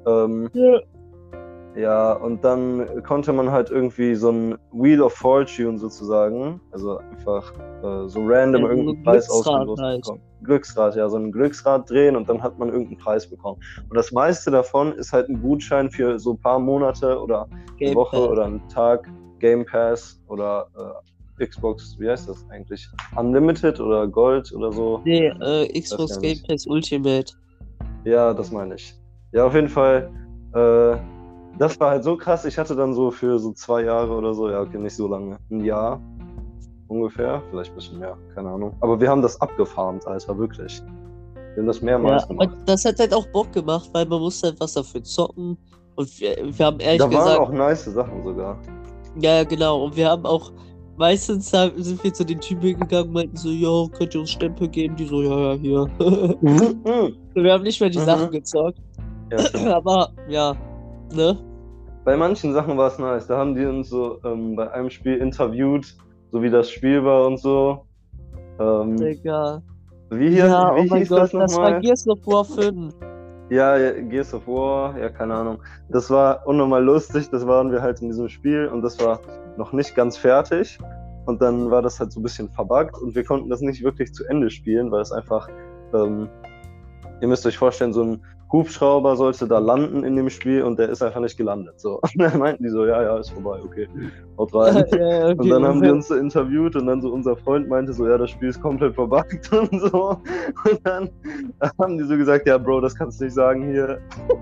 [SPEAKER 1] Ja.
[SPEAKER 2] Ja, und dann konnte man halt irgendwie so ein Wheel of Fortune sozusagen, also einfach so random
[SPEAKER 1] Ja, so
[SPEAKER 2] irgendeinen
[SPEAKER 1] ein
[SPEAKER 2] Preis
[SPEAKER 1] Glücksrad
[SPEAKER 2] ausgelost
[SPEAKER 1] halt.
[SPEAKER 2] bekommen. Glücksrad, ja, so ein Glücksrad drehen und dann hat man irgendeinen Preis bekommen. Und das meiste davon ist halt ein Gutschein für so ein paar Monate oder eine
[SPEAKER 1] Game
[SPEAKER 2] Woche
[SPEAKER 1] Pass.
[SPEAKER 2] oder einen Tag Game Pass oder Xbox, wie heißt das eigentlich? Unlimited oder Gold oder so.
[SPEAKER 1] Nee,
[SPEAKER 2] Weiß
[SPEAKER 1] Xbox
[SPEAKER 2] gar
[SPEAKER 1] Game
[SPEAKER 2] nicht.
[SPEAKER 1] Pass Ultimate.
[SPEAKER 2] Ja, das meine ich. Ja, auf jeden Fall. Das war halt so krass. Ich hatte dann so für so 2 Jahre oder so, ja, okay, nicht so lange, ein Jahr ungefähr, vielleicht ein bisschen mehr, keine Ahnung. Aber wir haben das abgefarmt, Alter, wirklich. Wir haben das
[SPEAKER 1] Ja,
[SPEAKER 2] mehrmals
[SPEAKER 1] aber
[SPEAKER 2] gemacht.
[SPEAKER 1] das hat halt auch Bock gemacht, weil man musste halt was dafür zocken. Und wir haben ehrlich
[SPEAKER 2] Da waren
[SPEAKER 1] gesagt,
[SPEAKER 2] auch nice Sachen sogar.
[SPEAKER 1] ja, genau. Und wir haben auch, meistens sind wir zu den Typen gegangen, meinten so, yo, könnt ihr uns Stempel geben? Die so, ja, ja, hier. Wir haben nicht mehr die Sachen gezockt.
[SPEAKER 2] Ja, stimmt.
[SPEAKER 1] Aber, ja, ne?
[SPEAKER 2] Bei manchen Sachen war es nice. Da haben die uns so bei einem Spiel interviewt, so wie das Spiel war und so.
[SPEAKER 1] Digga.
[SPEAKER 2] Wie
[SPEAKER 1] Ja, oh mein
[SPEAKER 2] hieß
[SPEAKER 1] Gott,
[SPEAKER 2] das
[SPEAKER 1] das war
[SPEAKER 2] nochmal?
[SPEAKER 1] Gears of War 5.
[SPEAKER 2] Ja, Gears of War, ja, keine Ahnung. Das war unnormal lustig, das waren wir halt in diesem Spiel und das war noch nicht ganz fertig. Und dann war das halt so ein bisschen verbuggt und wir konnten das nicht wirklich zu Ende spielen, weil es einfach, ihr müsst euch vorstellen, so ein Hubschrauber sollte da landen in dem Spiel und der ist einfach nicht gelandet. So. Und dann meinten die so, ja, ist vorbei, okay, haut rein.
[SPEAKER 1] Ja, okay.
[SPEAKER 2] Und dann haben die uns so interviewt und dann so unser Freund meinte so, ja, das Spiel ist komplett verbuggt und so. Und dann haben die so gesagt, ja, Bro, das kannst du nicht sagen hier.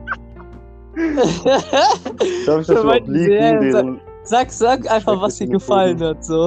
[SPEAKER 2] Darf ich das überhaupt leaken?
[SPEAKER 1] Sag einfach, was dir gefallen hat, so.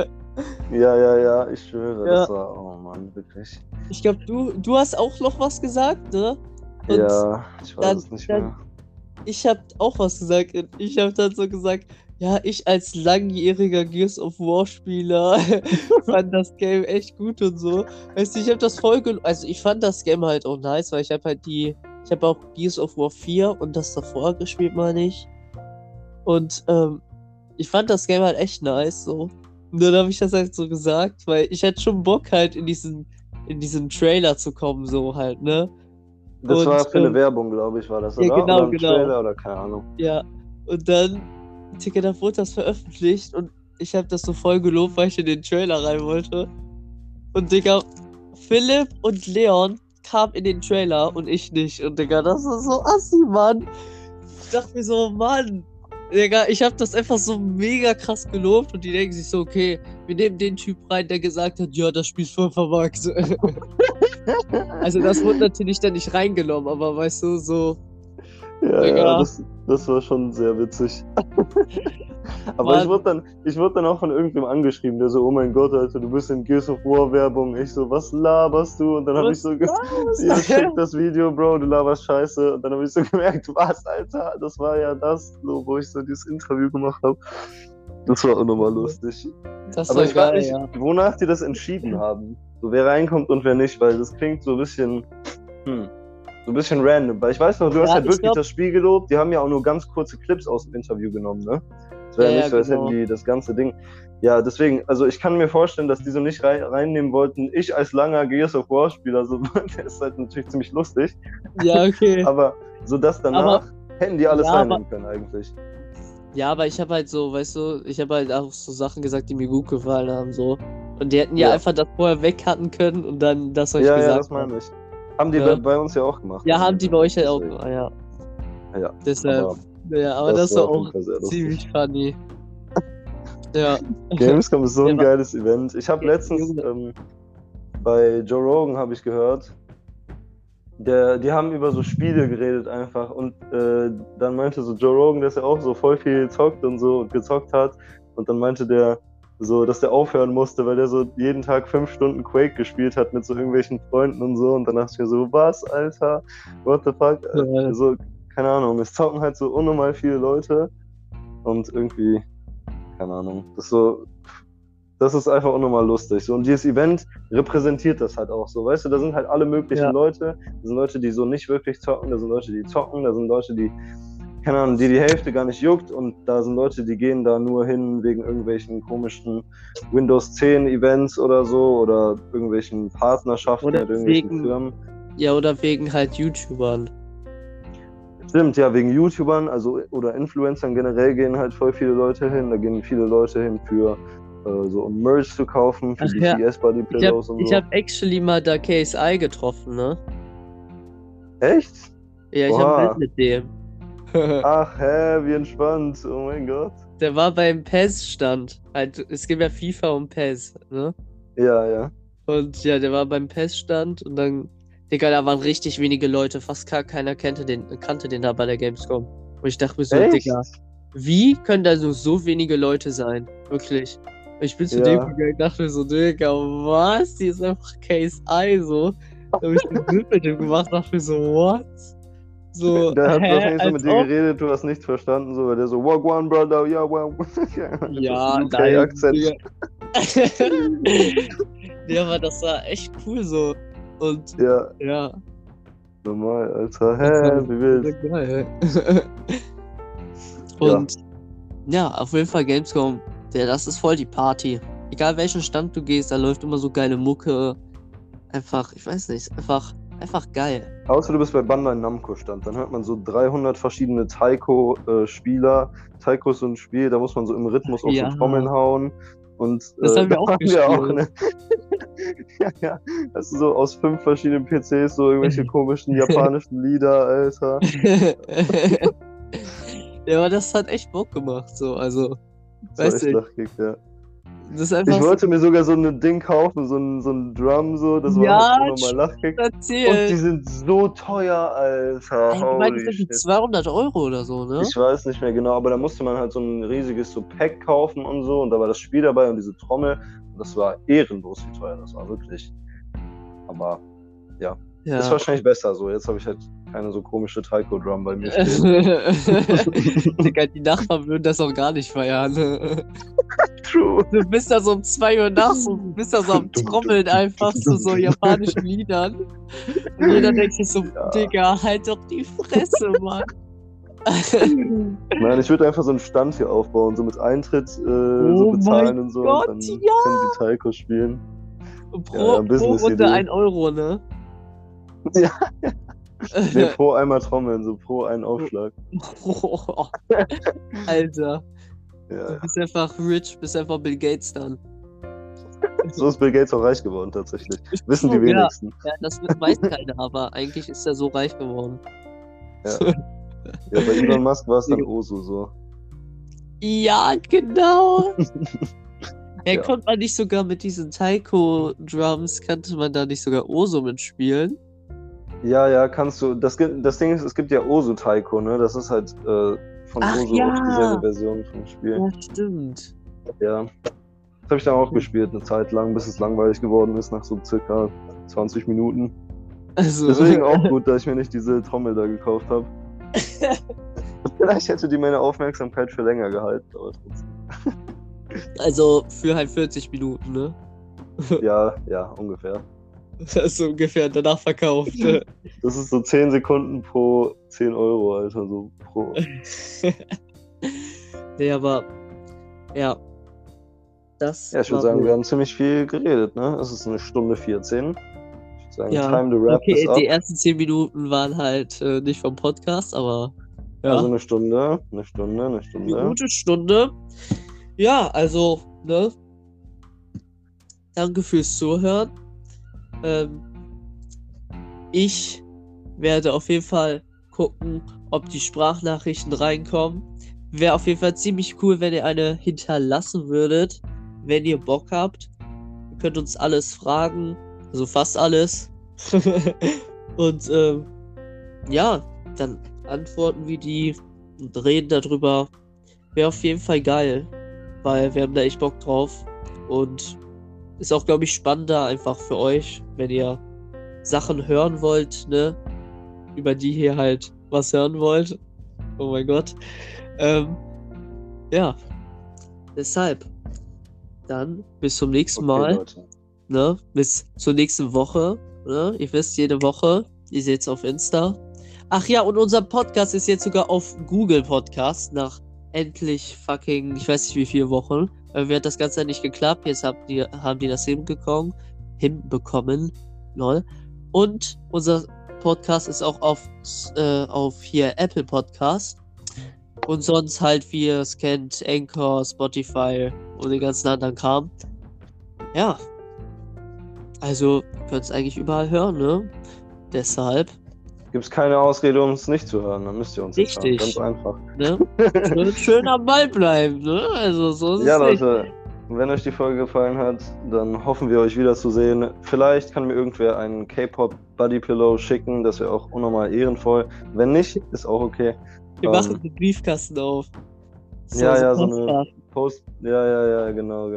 [SPEAKER 2] Ja, ich schwöre,
[SPEAKER 1] Ja.
[SPEAKER 2] das war, oh Mann, wirklich.
[SPEAKER 1] Ich glaube, du hast auch noch was gesagt, ne? Und
[SPEAKER 2] Ja, ich weiß
[SPEAKER 1] dann-
[SPEAKER 2] es nicht
[SPEAKER 1] dann-
[SPEAKER 2] mehr.
[SPEAKER 1] ich habe auch was gesagt und ich habe dann so gesagt, ja, ich als langjähriger Gears of War Spieler fand das Game echt gut und so. Weißt du, ich habe das also ich fand das Game halt auch nice, weil ich habe auch Gears of War 4 und das davor gespielt, meine ich. Und ich fand das Game halt echt nice, so. Und dann habe ich das halt so gesagt, weil ich hatte schon Bock halt in diesen Trailer zu kommen, so halt, ne?
[SPEAKER 2] Das
[SPEAKER 1] Und,
[SPEAKER 2] war für eine Werbung, glaube ich, war das, oder?
[SPEAKER 1] ja, genau,
[SPEAKER 2] oder ein
[SPEAKER 1] genau.
[SPEAKER 2] Trailer oder keine Ahnung.
[SPEAKER 1] Ja, und dann, Digga, da wurde das veröffentlicht und ich habe das so voll gelobt, weil ich in den Trailer rein wollte. Und Digga, Philipp und Leon kamen in den Trailer und ich nicht. Und Digga, das ist so assi, Mann. Ich dachte mir so, Mann, Digga, ich habe das einfach so mega krass gelobt und die denken sich so, okay, wir nehmen den Typ rein, der gesagt hat, ja, das Spiel ist voll verwachst. Also das wurde natürlich dann nicht reingenommen, aber weißt du, so.
[SPEAKER 2] Ja,
[SPEAKER 1] Digga.
[SPEAKER 2] das war schon sehr witzig. Aber
[SPEAKER 1] Mann.
[SPEAKER 2] ich wurde dann auch von irgendwem angeschrieben, der so, oh mein Gott, Alter, du bist in Gears of War Werbung. Ich so, was laberst du? Und dann habe ich so gesagt, ja, schick das Video, Bro, du laberst Scheiße. Und dann habe ich so gemerkt, was, Alter, das war ja das, so, wo ich so dieses Interview gemacht habe. Das war auch nochmal lustig.
[SPEAKER 1] Das
[SPEAKER 2] Aber
[SPEAKER 1] war
[SPEAKER 2] ich frage
[SPEAKER 1] geil,
[SPEAKER 2] mich,
[SPEAKER 1] ja.
[SPEAKER 2] wonach die das entschieden haben. So, wer reinkommt und wer nicht, weil das klingt so ein bisschen, so ein bisschen random. Weil ich weiß noch, du hast
[SPEAKER 1] Ja,
[SPEAKER 2] halt
[SPEAKER 1] ich
[SPEAKER 2] wirklich
[SPEAKER 1] glaub-
[SPEAKER 2] das Spiel gelobt. Die haben ja auch nur ganz kurze Clips aus dem Interview genommen, ne? Das wäre
[SPEAKER 1] Ja,
[SPEAKER 2] ja nicht so, als
[SPEAKER 1] genau.
[SPEAKER 2] hätten die das ganze Ding. Ja, deswegen, also ich kann mir vorstellen, dass die so nicht reinnehmen wollten. Ich als langer Gears of War Spieler, so, der ist halt natürlich ziemlich lustig.
[SPEAKER 1] Ja, okay.
[SPEAKER 2] Aber so das danach hätten die alles
[SPEAKER 1] ja,
[SPEAKER 2] reinnehmen können eigentlich.
[SPEAKER 1] Ja, aber ich habe halt so, weißt du, ich habe halt auch so Sachen gesagt, die mir gut gefallen haben, so. Und die hätten ja
[SPEAKER 2] Ja.
[SPEAKER 1] einfach das vorher wegcutten können und dann das euch
[SPEAKER 2] Ja,
[SPEAKER 1] gesagt
[SPEAKER 2] das
[SPEAKER 1] haben.
[SPEAKER 2] meine ich. Haben die
[SPEAKER 1] Ja.
[SPEAKER 2] bei uns ja auch gemacht.
[SPEAKER 1] Ja, haben die bei euch halt auch,
[SPEAKER 2] Deswegen.
[SPEAKER 1] ja.
[SPEAKER 2] Ja,
[SPEAKER 1] Deshalb,
[SPEAKER 2] aber
[SPEAKER 1] aber das
[SPEAKER 2] war
[SPEAKER 1] war
[SPEAKER 2] auf jeden
[SPEAKER 1] auch
[SPEAKER 2] Fall sehr lustig.
[SPEAKER 1] ziemlich funny. Ja.
[SPEAKER 2] Gamescom ist so ein
[SPEAKER 1] Ja,
[SPEAKER 2] geiles Event. Ich habe
[SPEAKER 1] Ja,
[SPEAKER 2] letztens bei Joe Rogan habe ich gehört, die haben über so Spiele geredet einfach und dann meinte so Joe Rogan, dass er auch so voll viel zockt und so und gezockt hat und dann meinte der so, dass der aufhören musste, weil der so jeden Tag 5 Stunden Quake gespielt hat mit so irgendwelchen Freunden und so und dann dachte ich mir so, was, Alter, what the fuck,
[SPEAKER 1] Ja.
[SPEAKER 2] so, keine Ahnung, es zocken halt so unnormal viele Leute und irgendwie, keine Ahnung, das ist einfach unnormal lustig. So, und dieses Event repräsentiert das halt auch so. Weißt du, da sind halt alle möglichen
[SPEAKER 1] Ja.
[SPEAKER 2] Leute. Da sind Leute, die so nicht wirklich zocken. Da sind Leute, die zocken. Da sind Leute, die, keine Ahnung, die Hälfte gar nicht juckt. Und da sind Leute, die gehen da nur hin wegen irgendwelchen komischen Windows 10 Events oder so. Oder irgendwelchen Partnerschaften
[SPEAKER 1] Oder
[SPEAKER 2] mit irgendwelchen
[SPEAKER 1] wegen-
[SPEAKER 2] Firmen.
[SPEAKER 1] Ja, oder wegen halt YouTubern.
[SPEAKER 2] Stimmt, ja, wegen YouTubern, also oder Influencern generell gehen halt voll viele Leute hin. Da gehen viele Leute hin für so um Merch zu kaufen, für
[SPEAKER 1] Ach ja,
[SPEAKER 2] BTS Body Pillows und
[SPEAKER 1] ich
[SPEAKER 2] so.
[SPEAKER 1] hab actually mal da KSI getroffen, ne?
[SPEAKER 2] Echt?
[SPEAKER 1] Ja, ich hab
[SPEAKER 2] Oha.
[SPEAKER 1] ein Bild mit dem.
[SPEAKER 2] Ach, hä, wie entspannt. Oh mein Gott.
[SPEAKER 1] Der war beim PES-Stand. Halt, es gibt ja FIFA und PES, ne?
[SPEAKER 2] Ja, ja.
[SPEAKER 1] Und ja, der war beim PES-Stand und dann, Digga, da waren richtig wenige Leute. Fast gar keiner kannte den da bei der Gamescom. Und ich dachte mir so,
[SPEAKER 2] Echt?
[SPEAKER 1] Digga, wie können da so wenige Leute sein? Wirklich. Und ich bin zu dem
[SPEAKER 2] Ja.
[SPEAKER 1] gegangen und dachte mir so, Digga, was? Die ist einfach KSI so. Da hab ich ein Bild mit dem gemacht, dachte mir so, what? So,
[SPEAKER 2] Der hat wahrscheinlich so
[SPEAKER 1] als
[SPEAKER 2] mit dir
[SPEAKER 1] ob?
[SPEAKER 2] geredet, du hast nichts verstanden, so, weil der so, Wagwan, Brother, ja, wow.
[SPEAKER 1] Ja,
[SPEAKER 2] UK
[SPEAKER 1] nein,
[SPEAKER 2] Akzent.
[SPEAKER 1] Digga. Ja, aber das war echt cool so. Und
[SPEAKER 2] Ja,
[SPEAKER 1] ja,
[SPEAKER 2] normal, Alter.
[SPEAKER 1] das
[SPEAKER 2] Hä,
[SPEAKER 1] war
[SPEAKER 2] wie wild.
[SPEAKER 1] geil. Und ja, auf jeden Fall Gamescom, das ist voll die Party. Egal welchen Stand du gehst, da läuft immer so geile Mucke. Einfach, ich weiß nicht, einfach geil.
[SPEAKER 2] Außer du bist bei Bandai Namco Stand, dann hört man so 300 verschiedene Taiko-Spieler. Taiko ist so ein Spiel, da muss man so im Rhythmus auf
[SPEAKER 1] Ja.
[SPEAKER 2] so Trommeln hauen. Und
[SPEAKER 1] Das haben wir
[SPEAKER 2] da
[SPEAKER 1] auch
[SPEAKER 2] haben wir auch,
[SPEAKER 1] gespielt.
[SPEAKER 2] ne? Ja, das ist so aus 5 verschiedenen PCs, so irgendwelche komischen japanischen Lieder, Alter.
[SPEAKER 1] Ja, aber das hat echt Bock gemacht, so, also,
[SPEAKER 2] Das war
[SPEAKER 1] weißt
[SPEAKER 2] echt
[SPEAKER 1] du,
[SPEAKER 2] lachkick, ja.
[SPEAKER 1] das ist einfach
[SPEAKER 2] Ich wollte mir sogar so ein Ding kaufen, so ein Drum, so, das war
[SPEAKER 1] Ja,
[SPEAKER 2] halt unnormal lachkick. Und die
[SPEAKER 1] erzählt.
[SPEAKER 2] sind so teuer, Alter.
[SPEAKER 1] Ich meine, das
[SPEAKER 2] Holy
[SPEAKER 1] sind
[SPEAKER 2] shit.
[SPEAKER 1] 200 Euro oder so, ne?
[SPEAKER 2] Ich weiß nicht mehr genau, aber da musste man halt so ein riesiges so Pack kaufen und so und da war das Spiel dabei und diese Trommel und das war ehrenlos wie teuer, das war wirklich. Aber ja, ist
[SPEAKER 1] Ja.
[SPEAKER 2] wahrscheinlich besser so. Jetzt habe ich halt keine so komische Taiko-Drum bei mir stehen.
[SPEAKER 1] Digga, die Nachbarn würden das auch gar nicht feiern.
[SPEAKER 2] True.
[SPEAKER 1] Du bist da so um 2 Uhr nachts und du bist da so am Trommeln einfach zu so japanischen Liedern. Und jeder denkt sich so,
[SPEAKER 2] Ja.
[SPEAKER 1] Digga, halt doch die Fresse, Mann.
[SPEAKER 2] Nein, ich würde einfach so einen Stand hier aufbauen, so mit Eintritt so
[SPEAKER 1] Oh
[SPEAKER 2] bezahlen
[SPEAKER 1] mein
[SPEAKER 2] und so
[SPEAKER 1] Gott,
[SPEAKER 2] und dann
[SPEAKER 1] ja.
[SPEAKER 2] können die Taiko spielen.
[SPEAKER 1] Pro, pro
[SPEAKER 2] Business-Idee.
[SPEAKER 1] Runde 1 Euro, ne?
[SPEAKER 2] Ja. Nee, pro einmal trommeln, so pro einen Aufschlag.
[SPEAKER 1] Alter,
[SPEAKER 2] Ja.
[SPEAKER 1] du bist einfach rich, bist einfach Bill Gates dann.
[SPEAKER 2] So ist Bill Gates auch reich geworden tatsächlich. Wissen die
[SPEAKER 1] Ja.
[SPEAKER 2] wenigsten.
[SPEAKER 1] Ja, das weiß keiner, aber eigentlich ist er so reich geworden.
[SPEAKER 2] Ja, bei Elon Musk war es dann Osu so.
[SPEAKER 1] Ja, genau.
[SPEAKER 2] Ja.
[SPEAKER 1] Konnte man nicht sogar mit diesen Taiko-Drums, kannte man da nicht sogar Oso mitspielen?
[SPEAKER 2] Ja, kannst du. Das Ding ist, es gibt ja Osu Taiko, ne? Das ist halt von
[SPEAKER 1] Ach,
[SPEAKER 2] Osu
[SPEAKER 1] ja.
[SPEAKER 2] auch dieselbe Version vom Spiel.
[SPEAKER 1] Ja, stimmt.
[SPEAKER 2] Ja. Das habe ich dann auch gespielt eine Zeit lang, bis es langweilig geworden ist, nach so circa 20 Minuten.
[SPEAKER 1] Also,
[SPEAKER 2] Deswegen auch gut, dass ich mir nicht diese Trommel da gekauft habe. Vielleicht hätte die meine Aufmerksamkeit für länger gehalten, aber trotzdem.
[SPEAKER 1] also für halt 40 Minuten, ne?
[SPEAKER 2] Ja, ungefähr.
[SPEAKER 1] Das ist so ungefähr danach verkauft.
[SPEAKER 2] Das ist so 10 Sekunden pro 10 Euro, Alter, so pro.
[SPEAKER 1] Nee, aber ja. Das
[SPEAKER 2] Ja, ich würde
[SPEAKER 1] war
[SPEAKER 2] sagen,
[SPEAKER 1] so.
[SPEAKER 2] wir haben ziemlich viel geredet, ne? Es ist 1:14. Ich würde sagen,
[SPEAKER 1] Ja,
[SPEAKER 2] time to wrap
[SPEAKER 1] okay,
[SPEAKER 2] this up.
[SPEAKER 1] die ersten 10 Minuten waren halt nicht vom Podcast, aber ja.
[SPEAKER 2] Also eine Stunde.
[SPEAKER 1] Eine gute Stunde. Ja, also, ne? Danke fürs Zuhören. Ich werde auf jeden Fall gucken, ob die Sprachnachrichten reinkommen. Wäre auf jeden Fall ziemlich cool, wenn ihr eine hinterlassen würdet, wenn ihr Bock habt. Ihr könnt uns alles fragen, also fast alles. Und ja, dann antworten wir die und reden darüber. Wäre auf jeden Fall geil, weil wir haben da echt Bock drauf. Und ist auch, glaube ich, spannender einfach für euch, wenn ihr Sachen hören wollt, ne? Über die ihr halt was hören wollt. Oh mein Gott. Ja. Deshalb. Dann bis zum nächsten Mal.
[SPEAKER 2] Leute.
[SPEAKER 1] Ne? Bis zur nächsten Woche. Ne? Ihr wisst, jede Woche. Ihr seht es auf Insta. Ach ja, und unser Podcast ist jetzt sogar auf Google Podcast nach endlich fucking, ich weiß nicht wie viele Wochen. Mir hat das Ganze nicht geklappt. Jetzt haben die das hinbekommen. Lol. Und unser Podcast ist auch auf hier Apple Podcast. Und sonst halt, wie ihr es kennt, Anchor, Spotify und den ganzen anderen Kram. Ja. Also, ihr könnt es eigentlich überall hören, ne? Deshalb.
[SPEAKER 2] Gibt es keine Ausrede, uns nicht zu hören. Dann müsst ihr uns nicht hören.
[SPEAKER 1] Richtig.
[SPEAKER 2] Ganz einfach.
[SPEAKER 1] Ne? Schön am Ball bleiben, ne? Also, so ist
[SPEAKER 2] Ja,
[SPEAKER 1] es nicht.
[SPEAKER 2] Leute, wenn euch die Folge gefallen hat, dann hoffen wir, euch wiederzusehen. Vielleicht kann mir irgendwer einen K-Pop Buddy Pillow schicken. Das wäre auch unnormal ehrenvoll. Wenn nicht, ist auch okay.
[SPEAKER 1] Wir machen den Briefkasten auf.
[SPEAKER 2] So eine Post. Ja, genau.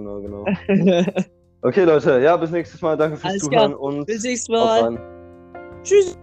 [SPEAKER 2] Okay, Leute, ja, bis nächstes Mal. Danke fürs
[SPEAKER 1] Alles
[SPEAKER 2] Zuhören
[SPEAKER 1] klar.
[SPEAKER 2] und
[SPEAKER 1] Bis nächstes
[SPEAKER 2] haut
[SPEAKER 1] Mal.
[SPEAKER 2] rein.
[SPEAKER 1] Tschüss.